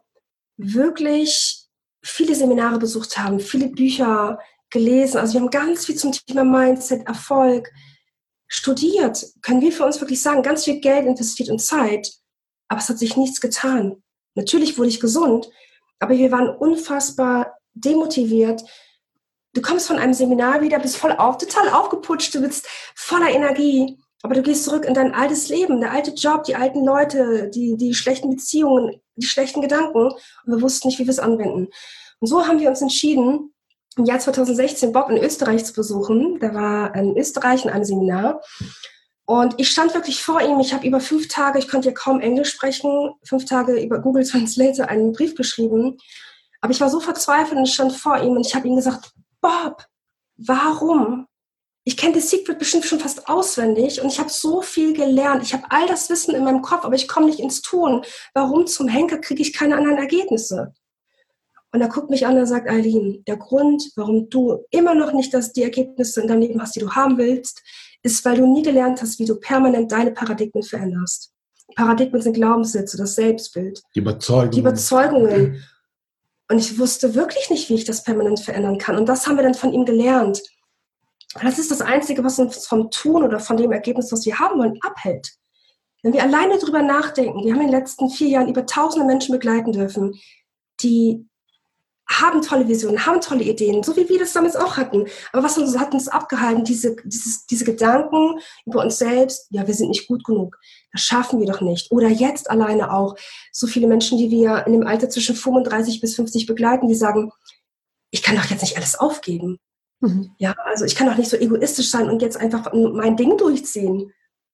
wirklich viele Seminare besucht haben, viele Bücher gelesen, also wir haben ganz viel zum Thema Mindset, Erfolg studiert, können wir für uns wirklich sagen, ganz viel Geld investiert und Zeit, aber es hat sich nichts getan. Natürlich wurde ich gesund, aber wir waren unfassbar demotiviert. Du kommst von einem Seminar wieder, bist voll auf, total aufgeputscht, du bist voller Energie, aber du gehst zurück in dein altes Leben, der alte Job, die alten Leute, die, die schlechten Beziehungen, die schlechten Gedanken und wir wussten nicht, wie wir es anwenden. Und so haben wir uns entschieden, im Jahr zweitausendsechzehn Bob in Österreich zu besuchen. Der war in Österreich in einem Seminar. Und ich stand wirklich vor ihm. Ich habe über fünf Tage, ich konnte ja kaum Englisch sprechen, fünf Tage über Google Translator einen Brief geschrieben. Aber ich war so verzweifelt und ich stand vor ihm und ich habe ihm gesagt, Bob, warum? Ich kenne The Secret bestimmt schon fast auswendig und ich habe so viel gelernt. Ich habe all das Wissen in meinem Kopf, aber ich komme nicht ins Tun. Warum zum Henker kriege ich keine anderen Ergebnisse? Und er guckt mich an und sagt, Eileen, der Grund, warum du immer noch nicht das, die Ergebnisse in deinem Leben hast, die du haben willst, ist, weil du nie gelernt hast, wie du permanent deine Paradigmen veränderst. Paradigmen sind Glaubenssätze, das Selbstbild. Die Überzeugungen. Die Überzeugungen. Und ich wusste wirklich nicht, wie ich das permanent verändern kann. Und das haben wir dann von ihm gelernt. Und das ist das Einzige, was uns vom Tun oder von dem Ergebnis, was wir haben wollen, abhält. Wenn wir alleine drüber nachdenken, wir haben in den letzten vier Jahren über tausende Menschen begleiten dürfen, die haben tolle Visionen, haben tolle Ideen, so wie wir das damals auch hatten. Aber was uns, hat uns abgehalten? Diese, dieses, diese Gedanken über uns selbst, ja, wir sind nicht gut genug, das schaffen wir doch nicht. Oder jetzt alleine auch so viele Menschen, die wir in dem Alter zwischen fünfunddreißig bis fünfzig begleiten, die sagen, ich kann doch jetzt nicht alles aufgeben. Mhm. Ja, also ich kann doch nicht so egoistisch sein und jetzt einfach mein Ding durchziehen.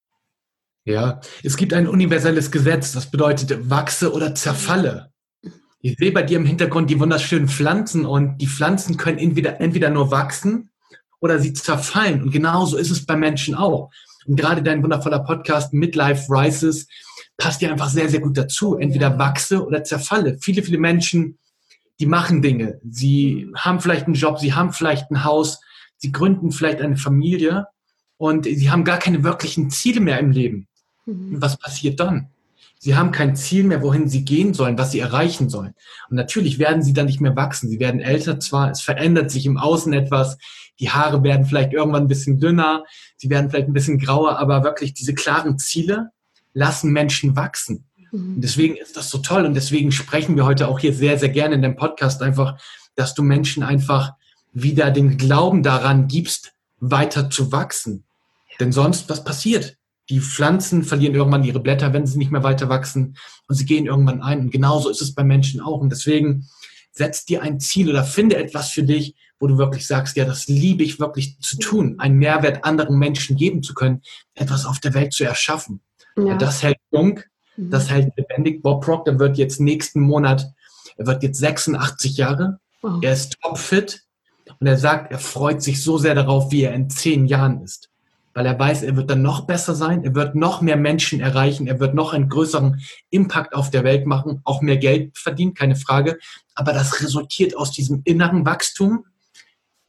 Ja, es gibt ein universelles Gesetz, das bedeutet, wachse oder zerfalle. Ich sehe bei dir im Hintergrund die wunderschönen Pflanzen und die Pflanzen können entweder, entweder nur wachsen oder sie zerfallen. Und genauso ist es bei Menschen auch. Und gerade dein wundervoller Podcast Midlife Rises passt dir einfach sehr, sehr gut dazu. Entweder wachse oder zerfalle. Viele, viele Menschen, die machen Dinge. Sie haben vielleicht einen Job, sie haben vielleicht ein Haus, sie gründen vielleicht eine Familie und sie haben gar keine wirklichen Ziele mehr im Leben. Mhm. Und was passiert dann? Sie haben kein Ziel mehr, wohin sie gehen sollen, was sie erreichen sollen. Und natürlich werden sie dann nicht mehr wachsen. Sie werden älter zwar, es verändert sich im Außen etwas. Die Haare werden vielleicht irgendwann ein bisschen dünner. Sie werden vielleicht ein bisschen grauer, aber wirklich diese klaren Ziele lassen Menschen wachsen. Mhm. Und deswegen ist das so toll. Und deswegen sprechen wir heute auch hier sehr, sehr gerne in dem Podcast einfach, dass du Menschen einfach wieder den Glauben daran gibst, weiter zu wachsen. Denn sonst, was passiert? Die Pflanzen verlieren irgendwann ihre Blätter, wenn sie nicht mehr weiter wachsen und sie gehen irgendwann ein. Und genauso ist es bei Menschen auch. Und deswegen setz dir ein Ziel oder finde etwas für dich, wo du wirklich sagst, ja, das liebe ich wirklich zu tun, einen Mehrwert anderen Menschen geben zu können, etwas auf der Welt zu erschaffen. Ja. Das hält jung, das hält lebendig. Bob Proctor wird jetzt nächsten Monat, er wird jetzt sechsundachtzig Jahre, wow. Er ist topfit und er sagt, er freut sich so sehr darauf, wie er in zehn Jahren ist. Weil er weiß, er wird dann noch besser sein, er wird noch mehr Menschen erreichen, er wird noch einen größeren Impact auf der Welt machen, auch mehr Geld verdienen, keine Frage. Aber das resultiert aus diesem inneren Wachstum,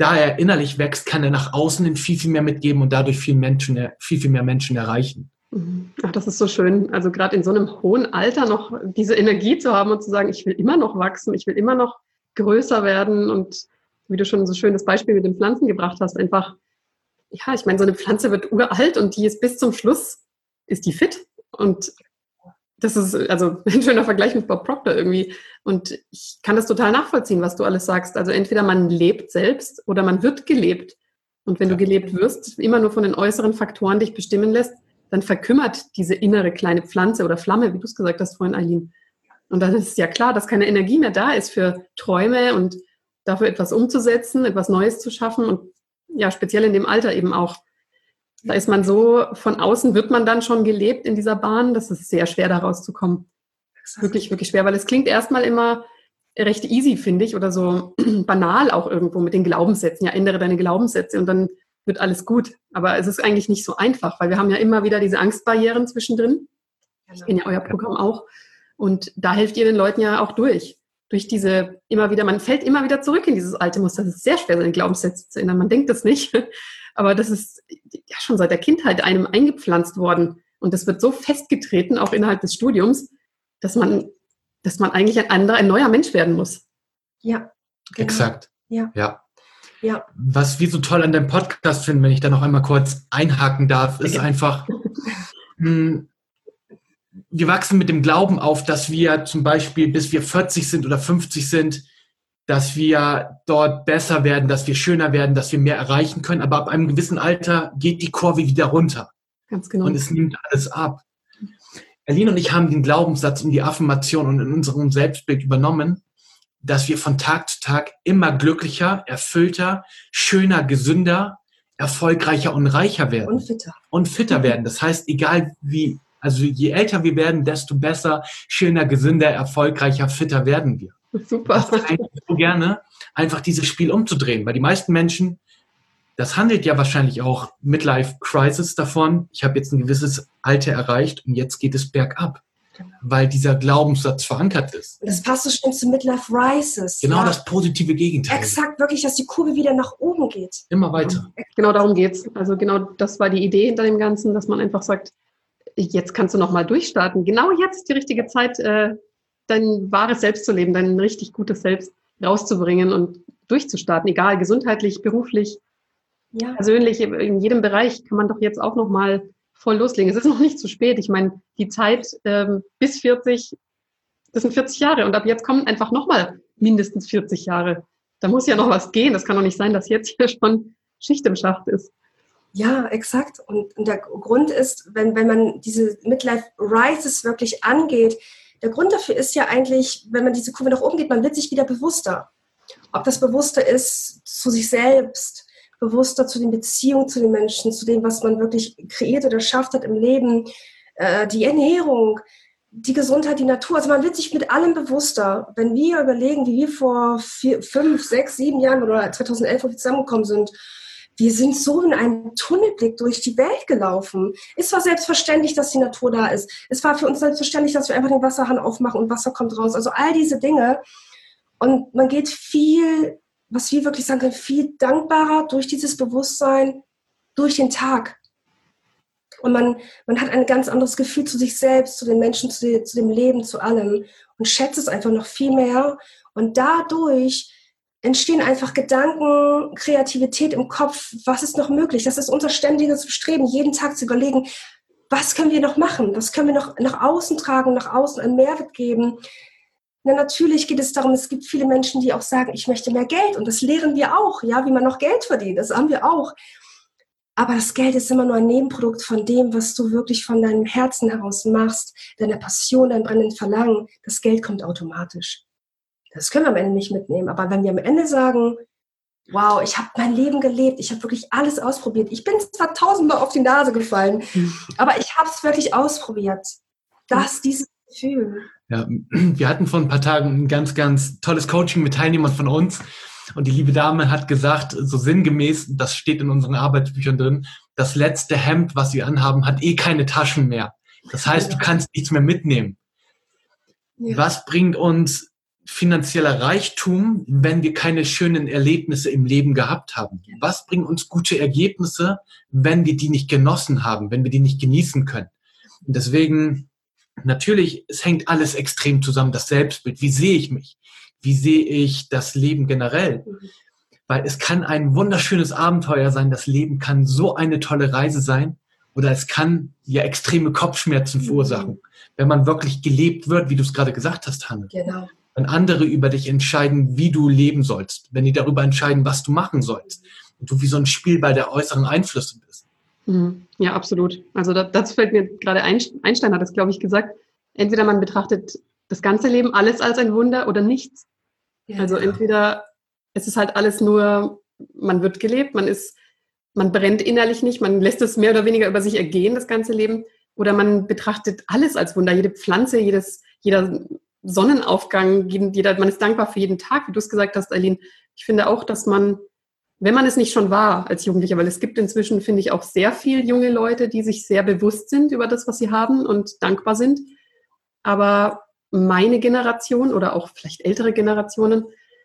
da er innerlich wächst, kann er nach außen hin viel, viel mehr mitgeben und dadurch viel, Menschen, viel, viel mehr Menschen erreichen. Ach, das ist so schön. Also gerade in so einem hohen Alter noch diese Energie zu haben und zu sagen, ich will immer noch wachsen, ich will immer noch größer werden und wie du schon so schön das Beispiel mit den Pflanzen gebracht hast, einfach, ja, ich meine, so eine Pflanze wird uralt und die ist bis zum Schluss, ist die fit und das ist also ein schöner Vergleich mit Bob Proctor irgendwie. Und ich kann das total nachvollziehen, was du alles sagst. Also entweder man lebt selbst oder man wird gelebt. Und wenn ja. du gelebt wirst, immer nur von den äußeren Faktoren dich bestimmen lässt, dann verkümmert diese innere kleine Pflanze oder Flamme, wie du es gesagt hast vorhin, Eileen. Und dann ist es ja klar, dass keine Energie mehr da ist für Träume und dafür etwas umzusetzen, etwas Neues zu schaffen. Und ja, speziell in dem Alter eben auch. Da ist man so, von außen wird man dann schon gelebt in dieser Bahn, das ist sehr schwer, da rauszukommen. Wirklich, wirklich schwer, weil es klingt erstmal immer recht easy, finde ich, oder so banal auch irgendwo mit den Glaubenssätzen. Ja, ändere deine Glaubenssätze und dann wird alles gut. Aber es ist eigentlich nicht so einfach, weil wir haben ja immer wieder diese Angstbarrieren zwischendrin. Ich kenne ja euer Programm auch. Und da helft ihr den Leuten ja auch durch. Durch diese immer wieder, man fällt immer wieder zurück in dieses alte Muster. Das ist sehr schwer, seine Glaubenssätze zu ändern. Man denkt das nicht. Aber das ist ja schon seit der Kindheit einem eingepflanzt worden. Und das wird so festgetreten, auch innerhalb des Studiums, dass man, dass man eigentlich ein anderer, ein neuer Mensch werden muss. Ja. Genau. Exakt. Ja. ja. Ja. Was wir so toll an deinem Podcast finden, wenn ich da noch einmal kurz einhaken darf, ist einfach, mh, wir wachsen mit dem Glauben auf, dass wir zum Beispiel, bis wir vierzig sind oder fünfzig sind, dass wir dort besser werden, dass wir schöner werden, dass wir mehr erreichen können. Aber ab einem gewissen Alter geht die Kurve wieder runter. Ganz genau. Und es nimmt alles ab. Aline und ich haben den Glaubenssatz und die Affirmation und in unserem Selbstbild übernommen, dass wir von Tag zu Tag immer glücklicher, erfüllter, schöner, gesünder, erfolgreicher und reicher werden. Und fitter. Und fitter werden. Das heißt, egal wie, also je älter wir werden, desto besser, schöner, gesünder, erfolgreicher, fitter werden wir. Super. Das ist eigentlich so gerne, einfach dieses Spiel umzudrehen, weil die meisten Menschen, das handelt ja wahrscheinlich auch Midlife Crisis davon, ich habe jetzt ein gewisses Alter erreicht und jetzt geht es bergab, genau. Weil dieser Glaubenssatz verankert ist. Und das passt so schön zu Midlife Rises. Genau, ja? Das positive Gegenteil. Exakt, wirklich, dass die Kurve wieder nach oben geht. Immer weiter. Genau darum geht's. Also genau das war die Idee hinter dem Ganzen, dass man einfach sagt, jetzt kannst du nochmal durchstarten. Genau jetzt ist die richtige Zeit, äh, dein wahres Selbst zu leben, dein richtig gutes Selbst rauszubringen und durchzustarten, egal, gesundheitlich, beruflich, ja. persönlich, in jedem Bereich kann man doch jetzt auch nochmal voll loslegen. Es ist noch nicht zu spät. Ich meine, die Zeit ähm, bis vierzig, das sind vierzig Jahre und ab jetzt kommen einfach nochmal mindestens vierzig Jahre. Da muss ja noch was gehen. Das kann doch nicht sein, dass jetzt hier schon Schicht im Schacht ist. Ja, exakt. Und, und der Grund ist, wenn, wenn man diese Midlife Rises wirklich angeht, der Grund dafür ist ja eigentlich, wenn man diese Kurve nach oben geht, man wird sich wieder bewusster. Ob das bewusster ist zu sich selbst, bewusster zu den Beziehungen zu den Menschen, zu dem, was man wirklich kreiert oder schafft hat im Leben, äh, die Ernährung, die Gesundheit, die Natur. Also man wird sich mit allem bewusster. Wenn wir überlegen, wie wir vor vier, fünf, sechs, sieben Jahren oder zweitausendelf, wo wir zusammengekommen sind, wir sind so in einem Tunnelblick durch die Welt gelaufen. Es war selbstverständlich, dass die Natur da ist. Es war für uns selbstverständlich, dass wir einfach den Wasserhahn aufmachen und Wasser kommt raus. Also all diese Dinge. Und man geht viel, was wir wirklich sagen können, viel dankbarer durch dieses Bewusstsein, durch den Tag. Und man, man hat ein ganz anderes Gefühl zu sich selbst, zu den Menschen, zu, die, zu dem Leben, zu allem. Und schätzt es einfach noch viel mehr. Und dadurch entstehen einfach Gedanken, Kreativität im Kopf. Was ist noch möglich? Das ist unser ständiges Bestreben, jeden Tag zu überlegen, was können wir noch machen? Was können wir noch nach außen tragen, nach außen einen Mehrwert geben? Na, natürlich geht es darum, es gibt viele Menschen, die auch sagen, ich möchte mehr Geld. Und das lehren wir auch, ja, wie man noch Geld verdient. Das haben wir auch. Aber das Geld ist immer nur ein Nebenprodukt von dem, was du wirklich von deinem Herzen heraus machst, deiner Passion, deinem brennenden Verlangen. Das Geld kommt automatisch. Das können wir am Ende nicht mitnehmen. Aber wenn wir am Ende sagen, wow, ich habe mein Leben gelebt, ich habe wirklich alles ausprobiert. Ich bin zwar tausendmal auf die Nase gefallen, aber ich habe es wirklich ausprobiert. Das, dieses Gefühl. Ja, wir hatten vor ein paar Tagen ein ganz, ganz tolles Coaching mit Teilnehmern von uns. Und die liebe Dame hat gesagt, so sinngemäß, das steht in unseren Arbeitsbüchern drin, das letzte Hemd, was wir anhaben, hat eh keine Taschen mehr. Das heißt, du kannst nichts mehr mitnehmen. Ja. Was bringt uns finanzieller Reichtum, wenn wir keine schönen Erlebnisse im Leben gehabt haben? Was bringen uns gute Ergebnisse, wenn wir die nicht genossen haben, wenn wir die nicht genießen können? Und deswegen, natürlich, es hängt alles extrem zusammen, das Selbstbild. Wie sehe ich mich? Wie sehe ich das Leben generell? Weil es kann ein wunderschönes Abenteuer sein, das Leben kann so eine tolle Reise sein, oder es kann ja extreme Kopfschmerzen verursachen, wenn man wirklich gelebt wird, wie du es gerade gesagt hast, Hanne. Genau. Wenn andere über dich entscheiden, wie du leben sollst, wenn die darüber entscheiden, was du machen sollst, und du wie so ein Spielball der äußeren Einflüsse bist. Ja, absolut. Also das, das fällt mir gerade, Einstein hat das, glaube ich, gesagt, entweder man betrachtet das ganze Leben alles als ein Wunder oder nichts. Ja. Also entweder es ist halt alles nur, man wird gelebt, man ist, man brennt innerlich nicht, man lässt es mehr oder weniger über sich ergehen, das ganze Leben, oder man betrachtet alles als Wunder, jede Pflanze, jedes, jeder Sonnenaufgang, jeder, man ist dankbar für jeden Tag, wie du es gesagt hast, Eileen. Ich finde auch, dass man, wenn man es nicht schon war als Jugendlicher, weil es gibt inzwischen, finde ich, auch sehr viele junge Leute, die sich sehr bewusst sind über das, was sie haben und dankbar sind. Aber meine Generation oder auch vielleicht ältere Generationen,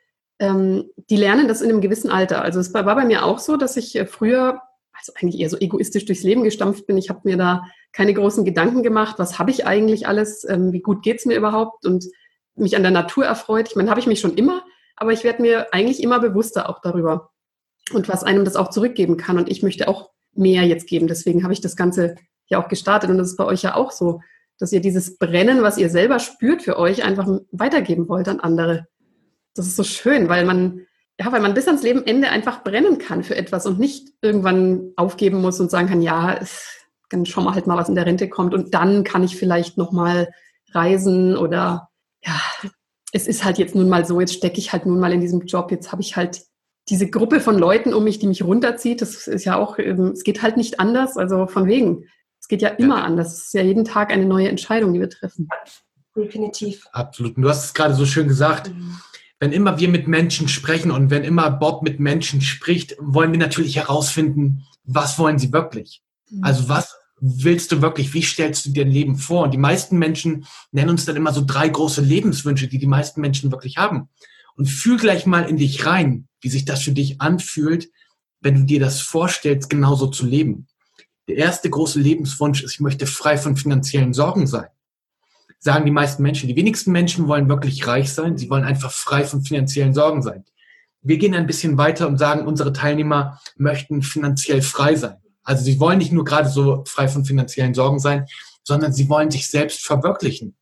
ähm, die lernen das in einem gewissen Alter. Also es war bei mir auch so, dass ich früher, also eigentlich eher so egoistisch durchs Leben gestampft bin. Ich habe mir da keine großen Gedanken gemacht, was habe ich eigentlich alles, ähm, wie gut geht's mir überhaupt und mich an der Natur erfreut. Ich meine, habe ich mich schon immer, aber ich werde mir eigentlich immer bewusster auch darüber und was einem das auch zurückgeben kann. Und ich möchte auch mehr jetzt geben. Deswegen habe ich das Ganze ja auch gestartet. Und das ist bei euch ja auch so, dass ihr dieses Brennen, was ihr selber spürt für euch, einfach weitergeben wollt an andere. Das ist so schön, weil man, ja, weil man bis ans Lebenende einfach brennen kann für etwas und nicht irgendwann aufgeben muss und sagen kann, ja, dann schauen wir halt mal, was in der Rente kommt und dann kann ich vielleicht nochmal reisen oder ja, es ist halt jetzt nun mal so, jetzt stecke ich halt nun mal in diesem Job, jetzt habe ich halt diese Gruppe von Leuten um mich, die mich runterzieht, das ist ja auch, es geht halt nicht anders, also von wegen, es geht ja immer anders, es ist ja jeden Tag eine neue Entscheidung, die wir treffen. Definitiv. Absolut, und du hast es gerade so schön gesagt, mhm. Wenn immer wir mit Menschen sprechen und wenn immer Bob mit Menschen spricht, wollen wir natürlich herausfinden, was wollen sie wirklich? Mhm. Also was willst du wirklich? Wie stellst du dir ein Leben vor? Und die meisten Menschen nennen uns dann immer so drei große Lebenswünsche, die die meisten Menschen wirklich haben. Und fühl gleich mal in dich rein, wie sich das für dich anfühlt, wenn du dir das vorstellst, genauso zu leben. Der erste große Lebenswunsch ist, ich möchte frei von finanziellen Sorgen sein. Sagen die meisten Menschen. Die wenigsten Menschen wollen wirklich reich sein. Sie wollen einfach frei von finanziellen Sorgen sein. Wir gehen ein bisschen weiter und sagen, unsere Teilnehmer möchten finanziell frei sein. Also sie wollen nicht nur gerade so frei von finanziellen Sorgen sein, sondern sie wollen sich selbst verwirklichen.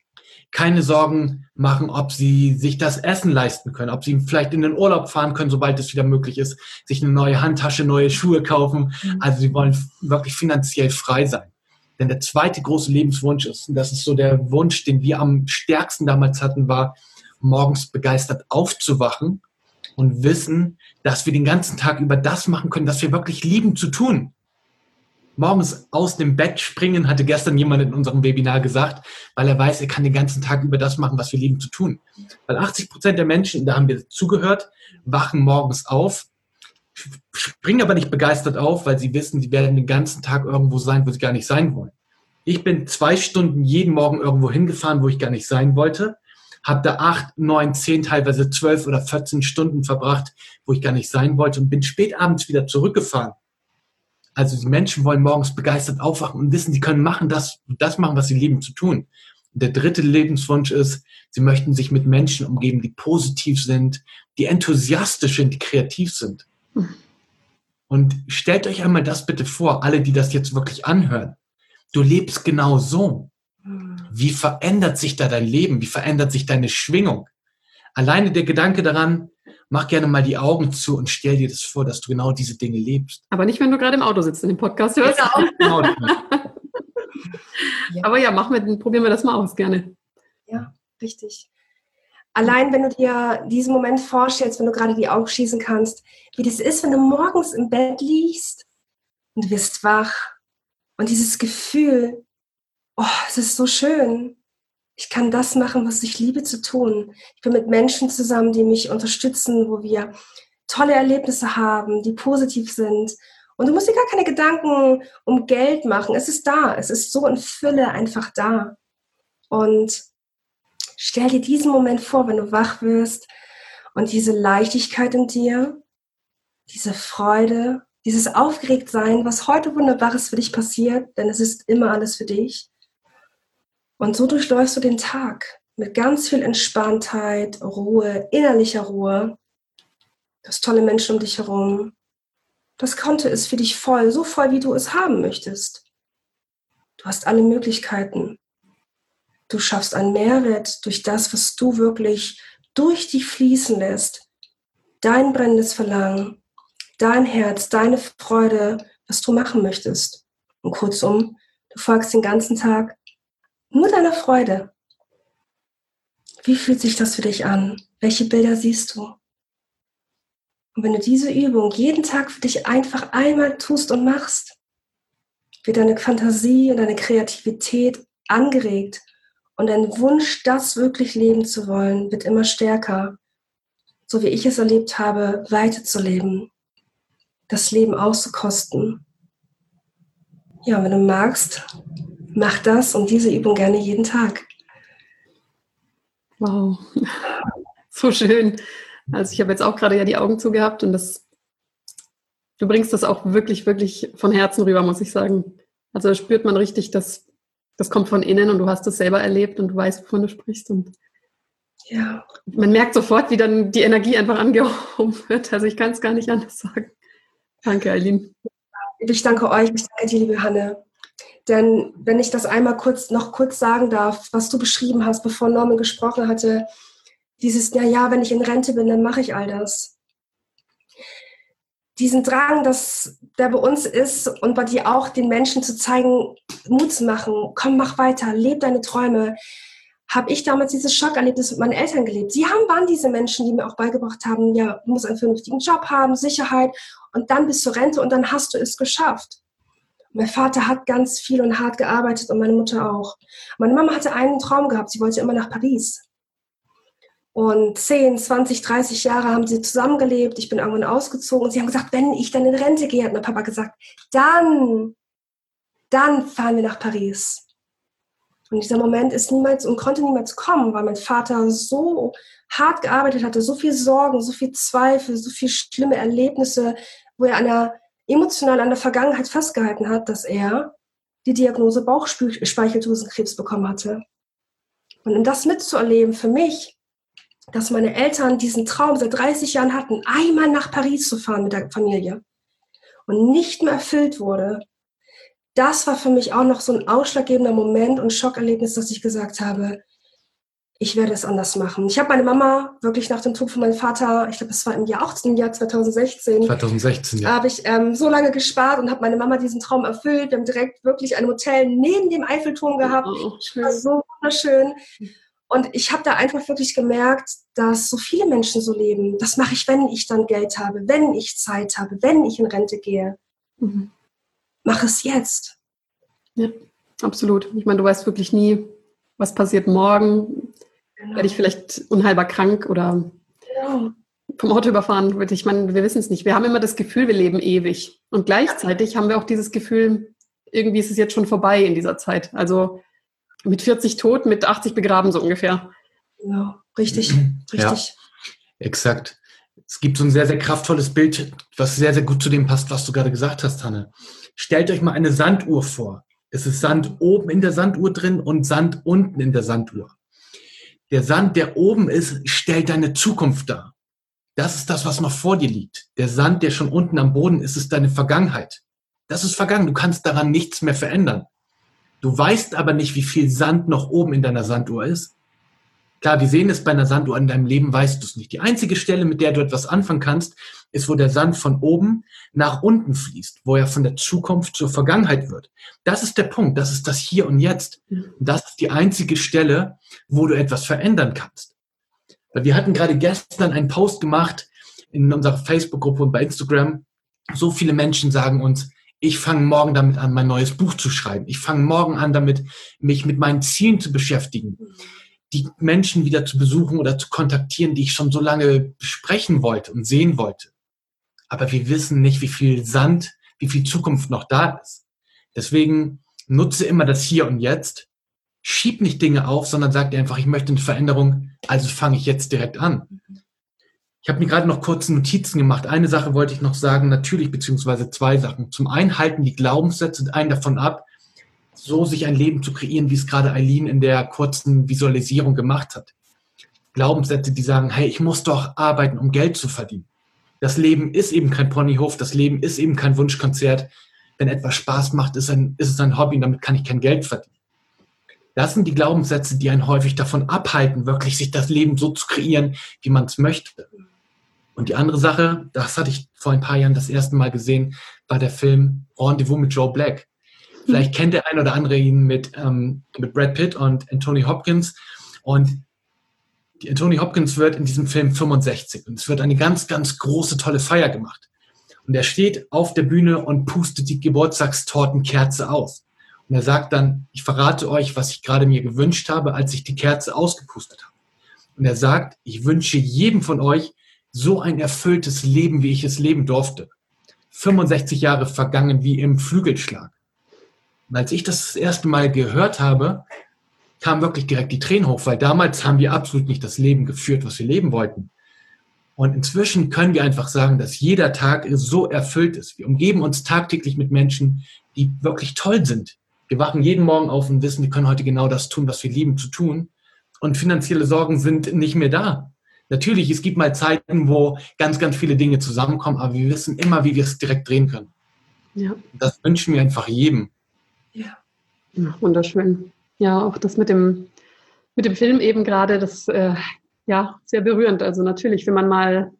Keine Sorgen machen, ob sie sich das Essen leisten können, ob sie vielleicht in den Urlaub fahren können, sobald es wieder möglich ist, sich eine neue Handtasche, neue Schuhe kaufen. Also sie wollen wirklich finanziell frei sein. Denn der zweite große Lebenswunsch ist, und das ist so der Wunsch, den wir am stärksten damals hatten, war, morgens begeistert aufzuwachen und wissen, dass wir den ganzen Tag über das machen können, das wir wirklich lieben zu tun. Morgens aus dem Bett springen, hatte gestern jemand in unserem Webinar gesagt, weil er weiß, er kann den ganzen Tag über das machen, was wir lieben zu tun. Weil achtzig Prozent der Menschen, da haben wir zugehört, wachen morgens auf, springen aber nicht begeistert auf, weil sie wissen, sie werden den ganzen Tag irgendwo sein, wo sie gar nicht sein wollen. Ich bin zwei Stunden jeden Morgen irgendwo hingefahren, wo ich gar nicht sein wollte, habe da acht, neun, zehn, teilweise zwölf oder vierzehn Stunden verbracht, wo ich gar nicht sein wollte und bin spät abends wieder zurückgefahren. Also die Menschen wollen morgens begeistert aufwachen und wissen, sie können machen das, das machen, was sie lieben zu tun. Und der dritte Lebenswunsch ist, sie möchten sich mit Menschen umgeben, die positiv sind, die enthusiastisch sind, die kreativ sind. Und stellt euch einmal das bitte vor, alle, die das jetzt wirklich anhören. Du lebst genau so. Wie verändert sich da dein Leben? Wie verändert sich deine Schwingung? Alleine der Gedanke daran, mach gerne mal die Augen zu und stell dir das vor, dass du genau diese Dinge lebst. Aber nicht, wenn du gerade im Auto sitzt und den Podcast hörst. Genau. Ja. Aber ja, machen wir, probieren wir das mal aus, gerne. Ja, richtig. Allein, wenn du dir diesen Moment vorstellst, wenn du gerade die Augen schließen kannst, wie das ist, wenn du morgens im Bett liegst und du wirst wach und dieses Gefühl, oh, es ist so schön. Ich kann das machen, was ich liebe zu tun. Ich bin mit Menschen zusammen, die mich unterstützen, wo wir tolle Erlebnisse haben, die positiv sind. Und du musst dir gar keine Gedanken um Geld machen. Es ist da. Es ist so in Fülle einfach da. Und Stell dir diesen Moment vor, wenn du wach wirst und diese Leichtigkeit in dir, diese Freude, dieses Aufgeregtsein, was heute Wunderbares für dich passiert, denn es ist immer alles für dich. Und so durchläufst du den Tag mit ganz viel Entspanntheit, Ruhe, innerlicher Ruhe. Du hast tolle Menschen um dich herum. Das Konto ist für dich voll, so voll, wie du es haben möchtest. Du hast alle Möglichkeiten. Du schaffst einen Mehrwert durch das, was du wirklich durch dich fließen lässt. Dein brennendes Verlangen, dein Herz, deine Freude, was du machen möchtest. Und kurzum, du folgst den ganzen Tag nur deiner Freude. Wie fühlt sich das für dich an? Welche Bilder siehst du? Und wenn du diese Übung jeden Tag für dich einfach einmal tust und machst, wird deine Fantasie und deine Kreativität angeregt und dein Wunsch, das wirklich leben zu wollen, wird immer stärker. So wie ich es erlebt habe, weiterzuleben, das Leben auszukosten. Ja, wenn du magst, mach das und diese Übung gerne jeden Tag. Wow, so schön. Also ich habe jetzt auch gerade ja die Augen zugehabt und das, du bringst das auch wirklich, wirklich von Herzen rüber, muss ich sagen. Also da spürt man richtig, dass das kommt von innen und du hast es selber erlebt und du weißt, wovon du sprichst. Und ja. Man merkt sofort, wie dann die Energie einfach angehoben wird. Also ich kann es gar nicht anders sagen. Danke, Eileen. Ich danke euch, ich danke dir, liebe Hanne. Denn wenn ich das einmal kurz noch kurz sagen darf, was du beschrieben hast, bevor Norman gesprochen hatte, dieses, na ja, wenn ich in Rente bin, dann mache ich all das. Diesen Drang, dass der bei uns ist und bei dir auch den Menschen zu zeigen, Mut zu machen, komm, mach weiter, leb deine Träume, habe ich damals dieses Schockerlebnis mit meinen Eltern gelebt. Sie haben, waren diese Menschen, die mir auch beigebracht haben, ja, du musst einen vernünftigen Job haben, Sicherheit und dann bis zur Rente und dann hast du es geschafft. Mein Vater hat ganz viel und hart gearbeitet und meine Mutter auch. Meine Mama hatte einen Traum gehabt, sie wollte immer nach Paris. Und zehn, zwanzig, dreißig Jahre haben sie zusammengelebt. Ich bin irgendwann ausgezogen und sie haben gesagt, wenn ich dann in Rente gehe, hat mein Papa gesagt, dann, dann fahren wir nach Paris. Und dieser Moment ist niemals und konnte niemals kommen, weil mein Vater so hart gearbeitet hatte, so viel Sorgen, so viel Zweifel, so viel schlimme Erlebnisse, wo er an der, emotional an der Vergangenheit festgehalten hat, dass er die Diagnose Bauchspeicheldrüsenkrebs bekommen hatte. Und um das mitzuerleben für mich, dass meine Eltern diesen Traum seit dreißig Jahren hatten, einmal nach Paris zu fahren mit der Familie und nicht mehr erfüllt wurde, das war für mich auch noch so ein ausschlaggebender Moment und Schockerlebnis, dass ich gesagt habe, ich werde es anders machen. Ich habe meine Mama wirklich nach dem Tod von meinem Vater, ich glaube, es war im Jahr, auch im Jahr zwanzig sechzehn, zwanzig sechzehn, ja. habe ich ähm, so lange gespart und habe meine Mama diesen Traum erfüllt. Wir haben direkt wirklich ein Hotel neben dem Eiffelturm gehabt. Oh, schön. Das war so wunderschön. Und ich habe da einfach wirklich gemerkt, dass so viele Menschen so leben. Das mache ich, wenn ich dann Geld habe, wenn ich Zeit habe, wenn ich in Rente gehe. Mhm. Mach es jetzt. Ja, absolut. Ich meine, du weißt wirklich nie, was passiert morgen. Genau. Werde ich vielleicht unheilbar krank oder Genau. vom Auto überfahren? Ich meine, wir wissen es nicht. Wir haben immer das Gefühl, wir leben ewig. Und gleichzeitig haben wir auch dieses Gefühl, irgendwie ist es jetzt schon vorbei in dieser Zeit. Also mit vierzig tot, mit achtzig begraben so ungefähr. Genau, richtig, richtig. Ja, exakt. Es gibt so ein sehr, sehr kraftvolles Bild, was sehr, sehr gut zu dem passt, was du gerade gesagt hast, Hanne. Stellt euch mal eine Sanduhr vor. Es ist Sand oben in der Sanduhr drin und Sand unten in der Sanduhr. Der Sand, der oben ist, stellt deine Zukunft dar. Das ist das, was noch vor dir liegt. Der Sand, der schon unten am Boden ist, ist deine Vergangenheit. Das ist vergangen. Du kannst daran nichts mehr verändern. Du weißt aber nicht, wie viel Sand noch oben in deiner Sanduhr ist. Klar, wir sehen es bei einer Sanduhr, in deinem Leben weißt du es nicht. Die einzige Stelle, mit der du etwas anfangen kannst, ist, wo der Sand von oben nach unten fließt, wo er von der Zukunft zur Vergangenheit wird. Das ist der Punkt, das ist das Hier und Jetzt. Und das ist die einzige Stelle, wo du etwas verändern kannst. Weil wir hatten gerade gestern einen Post gemacht in unserer Facebook-Gruppe und bei Instagram. So viele Menschen sagen uns, ich fange morgen damit an, mein neues Buch zu schreiben. Ich fange morgen an, damit mich mit meinen Zielen zu beschäftigen. Die Menschen wieder zu besuchen oder zu kontaktieren, die ich schon so lange besprechen wollte und sehen wollte. Aber wir wissen nicht, wie viel Sand, wie viel Zukunft noch da ist. Deswegen nutze immer das Hier und Jetzt schieb nicht Dinge auf, sondern sag dir einfach, ich möchte eine Veränderung, also fange ich jetzt direkt an. Ich habe mir gerade noch kurze Notizen gemacht. Eine Sache wollte ich noch sagen, natürlich, beziehungsweise zwei Sachen. Zum einen halten die Glaubenssätze einen davon ab, so sich ein Leben zu kreieren, wie es gerade Eileen in der kurzen Visualisierung gemacht hat. Glaubenssätze, die sagen, hey, ich muss doch arbeiten, um Geld zu verdienen. Das Leben ist eben kein Ponyhof, das Leben ist eben kein Wunschkonzert. Wenn etwas Spaß macht, ist, ein, ist es ein Hobby und damit kann ich kein Geld verdienen. Das sind die Glaubenssätze, die einen häufig davon abhalten, wirklich sich das Leben so zu kreieren, wie man es möchte. Und die andere Sache, das hatte ich vor ein paar Jahren das erste Mal gesehen, war der Film Rendezvous mit Joe Black. Vielleicht kennt der ein oder andere ihn mit, ähm, mit Brad Pitt und Anthony Hopkins. Und die Anthony Hopkins wird in diesem Film fünfundsechzig. Und es wird eine ganz, ganz große, tolle Feier gemacht. Und er steht auf der Bühne und pustet die Geburtstagstortenkerze aus. Und er sagt dann, ich verrate euch, was ich gerade mir gewünscht habe, als ich die Kerze ausgepustet habe. Und er sagt, ich wünsche jedem von euch so ein erfülltes Leben, wie ich es leben durfte. fünfundsechzig Jahre vergangen wie im Flügelschlag. Und als ich das das erste Mal gehört habe, kamen wirklich direkt die Tränen hoch, weil damals haben wir absolut nicht das Leben geführt, was wir leben wollten. Und inzwischen können wir einfach sagen, dass jeder Tag so erfüllt ist. Wir umgeben uns tagtäglich mit Menschen, die wirklich toll sind. Wir wachen jeden Morgen auf und wissen, wir können heute genau das tun, was wir lieben zu tun. Und finanzielle Sorgen sind nicht mehr da. Natürlich, es gibt mal Zeiten, wo ganz, ganz viele Dinge zusammenkommen, aber wir wissen immer, wie wir es direkt drehen können. Ja. Das wünschen wir einfach jedem. Ja. Ja, wunderschön. Ja, auch das mit dem, mit dem Film eben gerade, das äh, ja, sehr berührend. Also natürlich, wenn man mal,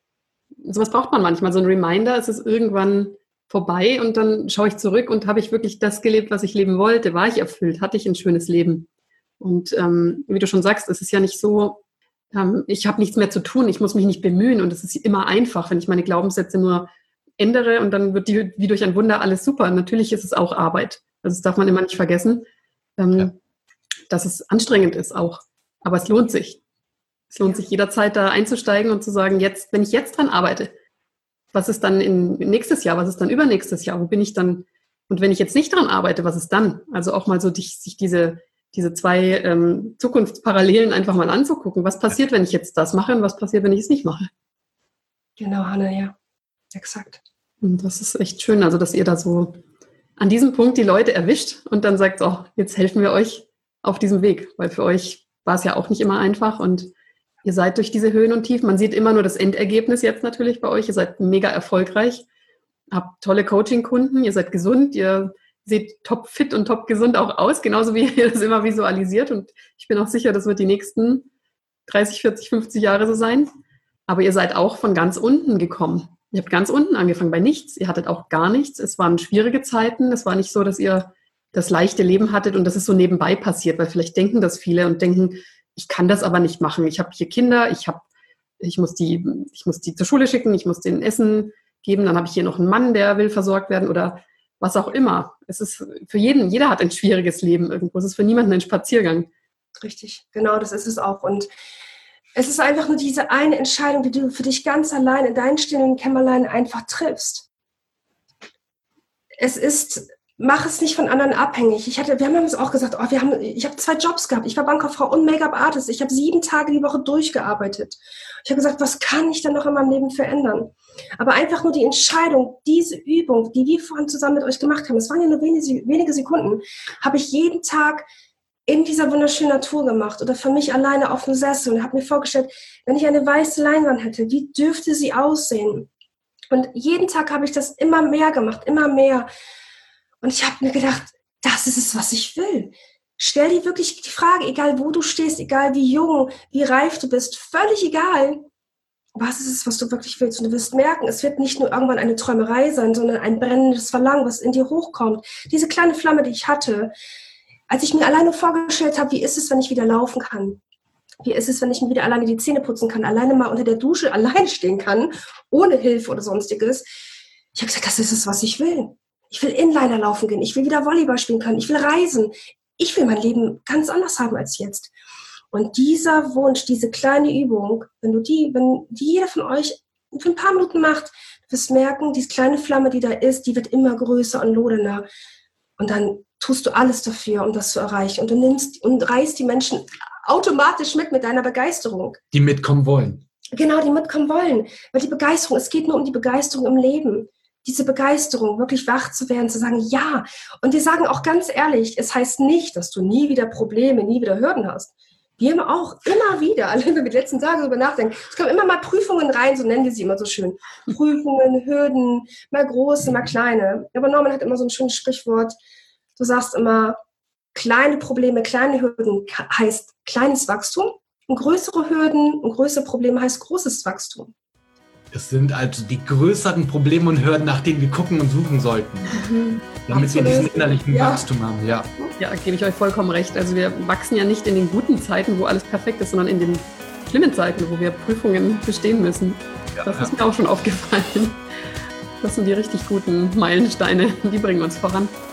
sowas braucht man manchmal, so ein Reminder, es ist irgendwann vorbei und dann schaue ich zurück und habe ich wirklich das gelebt, was ich leben wollte? War ich erfüllt? Hatte ich ein schönes Leben? Und ähm, wie du schon sagst, es ist ja nicht so, ähm, ich habe nichts mehr zu tun, ich muss mich nicht bemühen und es ist immer einfach, wenn ich meine Glaubenssätze nur ändere und dann wird die, wie durch ein Wunder alles super. Natürlich ist es auch Arbeit. Also das darf man immer nicht vergessen, ähm, ja. dass es anstrengend ist auch. Aber es lohnt sich. Es lohnt sich jederzeit da einzusteigen und zu sagen, jetzt, wenn ich jetzt dran arbeite, was ist dann in nächstes Jahr, was ist dann übernächstes Jahr, wo bin ich dann? Und wenn ich jetzt nicht dran arbeite, was ist dann? Also auch mal so dich, sich diese, diese zwei ähm, Zukunftsparallelen einfach mal anzugucken. Was passiert, wenn ich jetzt das mache und was passiert, wenn ich es nicht mache? Genau, Hanna, ja. Exakt. Und das ist echt schön, also dass ihr da so an diesem Punkt die Leute erwischt und dann sagt, oh, jetzt helfen wir euch auf diesem Weg, weil für euch war es ja auch nicht immer einfach und ihr seid durch diese Höhen und Tiefen, man sieht immer nur das Endergebnis jetzt natürlich bei euch, ihr seid mega erfolgreich, habt tolle Coaching-Kunden, ihr seid gesund, ihr seht top fit und top gesund auch aus, genauso wie ihr das immer visualisiert und ich bin auch sicher, das wird die nächsten dreißig, vierzig, fünfzig Jahre so sein, aber ihr seid auch von ganz unten gekommen. Ihr habt ganz unten angefangen bei nichts, ihr hattet auch gar nichts, es waren schwierige Zeiten, es war nicht so, dass ihr das leichte Leben hattet und das ist so nebenbei passiert, weil vielleicht denken das viele und denken, ich kann das aber nicht machen, ich habe hier Kinder, ich, hab, ich, muss die, ich muss die zur Schule schicken, ich muss denen Essen geben, dann habe ich hier noch einen Mann, der will versorgt werden oder was auch immer. Es ist für jeden, jeder hat ein schwieriges Leben irgendwo, es ist für niemanden ein Spaziergang. Richtig, genau, das ist es auch und es ist einfach nur diese eine Entscheidung, die du für dich ganz allein in deinen stillen Kämmerlein einfach triffst. Es ist, mach es nicht von anderen abhängig. Ich hatte, wir haben uns auch gesagt, oh, wir haben, ich habe zwei Jobs gehabt. Ich war Bankkauffrau und Make-up-Artist. Ich habe sieben Tage die Woche durchgearbeitet. Ich habe gesagt, was kann ich denn noch in meinem Leben verändern? Aber einfach nur die Entscheidung, diese Übung, die wir vorhin zusammen mit euch gemacht haben, es waren ja nur wenige, wenige Sekunden, habe ich jeden Tag in dieser wunderschönen Natur gemacht oder für mich alleine auf dem Sessel und habe mir vorgestellt, wenn ich eine weiße Leinwand hätte, wie dürfte sie aussehen? Und jeden Tag habe ich das immer mehr gemacht, immer mehr. Und ich habe mir gedacht, das ist es, was ich will. Stell dir wirklich die Frage, egal wo du stehst, egal wie jung, wie reif du bist, völlig egal, was ist es, was du wirklich willst. Und du wirst merken, es wird nicht nur irgendwann eine Träumerei sein, sondern ein brennendes Verlangen, was in dir hochkommt. Diese kleine Flamme, die ich hatte, als ich mir alleine vorgestellt habe, wie ist es, wenn ich wieder laufen kann? Wie ist es, wenn ich mir wieder alleine die Zähne putzen kann, alleine mal unter der Dusche allein stehen kann, ohne Hilfe oder sonstiges? Ich habe gesagt, das ist es, was ich will. Ich will Inliner laufen gehen, ich will wieder Volleyball spielen können, ich will reisen. Ich will mein Leben ganz anders haben als jetzt. Und dieser Wunsch, diese kleine Übung, wenn du die, wenn die jeder von euch für ein paar Minuten macht, du wirst merken, diese kleine Flamme, die da ist, die wird immer größer und lodernder. Und dann tust du alles dafür, um das zu erreichen. Und du nimmst und reißt die Menschen automatisch mit mit deiner Begeisterung. Die mitkommen wollen. Genau, die mitkommen wollen. Weil die Begeisterung, es geht nur um die Begeisterung im Leben. Diese Begeisterung, wirklich wach zu werden, zu sagen, ja. Und wir sagen auch ganz ehrlich, es heißt nicht, dass du nie wieder Probleme, nie wieder Hürden hast. Wir haben auch immer wieder, alle wenn wir die letzten Tage darüber nachdenken, es kommen immer mal Prüfungen rein, so nennen wir sie immer so schön. Prüfungen, Hürden, mal große, mal kleine. Aber Norman hat immer so ein schönes Sprichwort. Du sagst immer, kleine Probleme, kleine Hürden heißt kleines Wachstum. Und größere Hürden und größere Probleme heißt großes Wachstum. Das sind also die größeren Probleme und Hürden, nach denen wir gucken und suchen sollten, mhm. damit Absolut. wir diesen innerlichen ja. Wachstum haben. Ja. ja, gebe ich euch vollkommen recht. Also wir wachsen ja nicht in den guten Zeiten, wo alles perfekt ist, sondern in den schlimmen Zeiten, wo wir Prüfungen bestehen müssen. Ja, das ja. ist mir auch schon aufgefallen. Das sind die richtig guten Meilensteine, die bringen uns voran.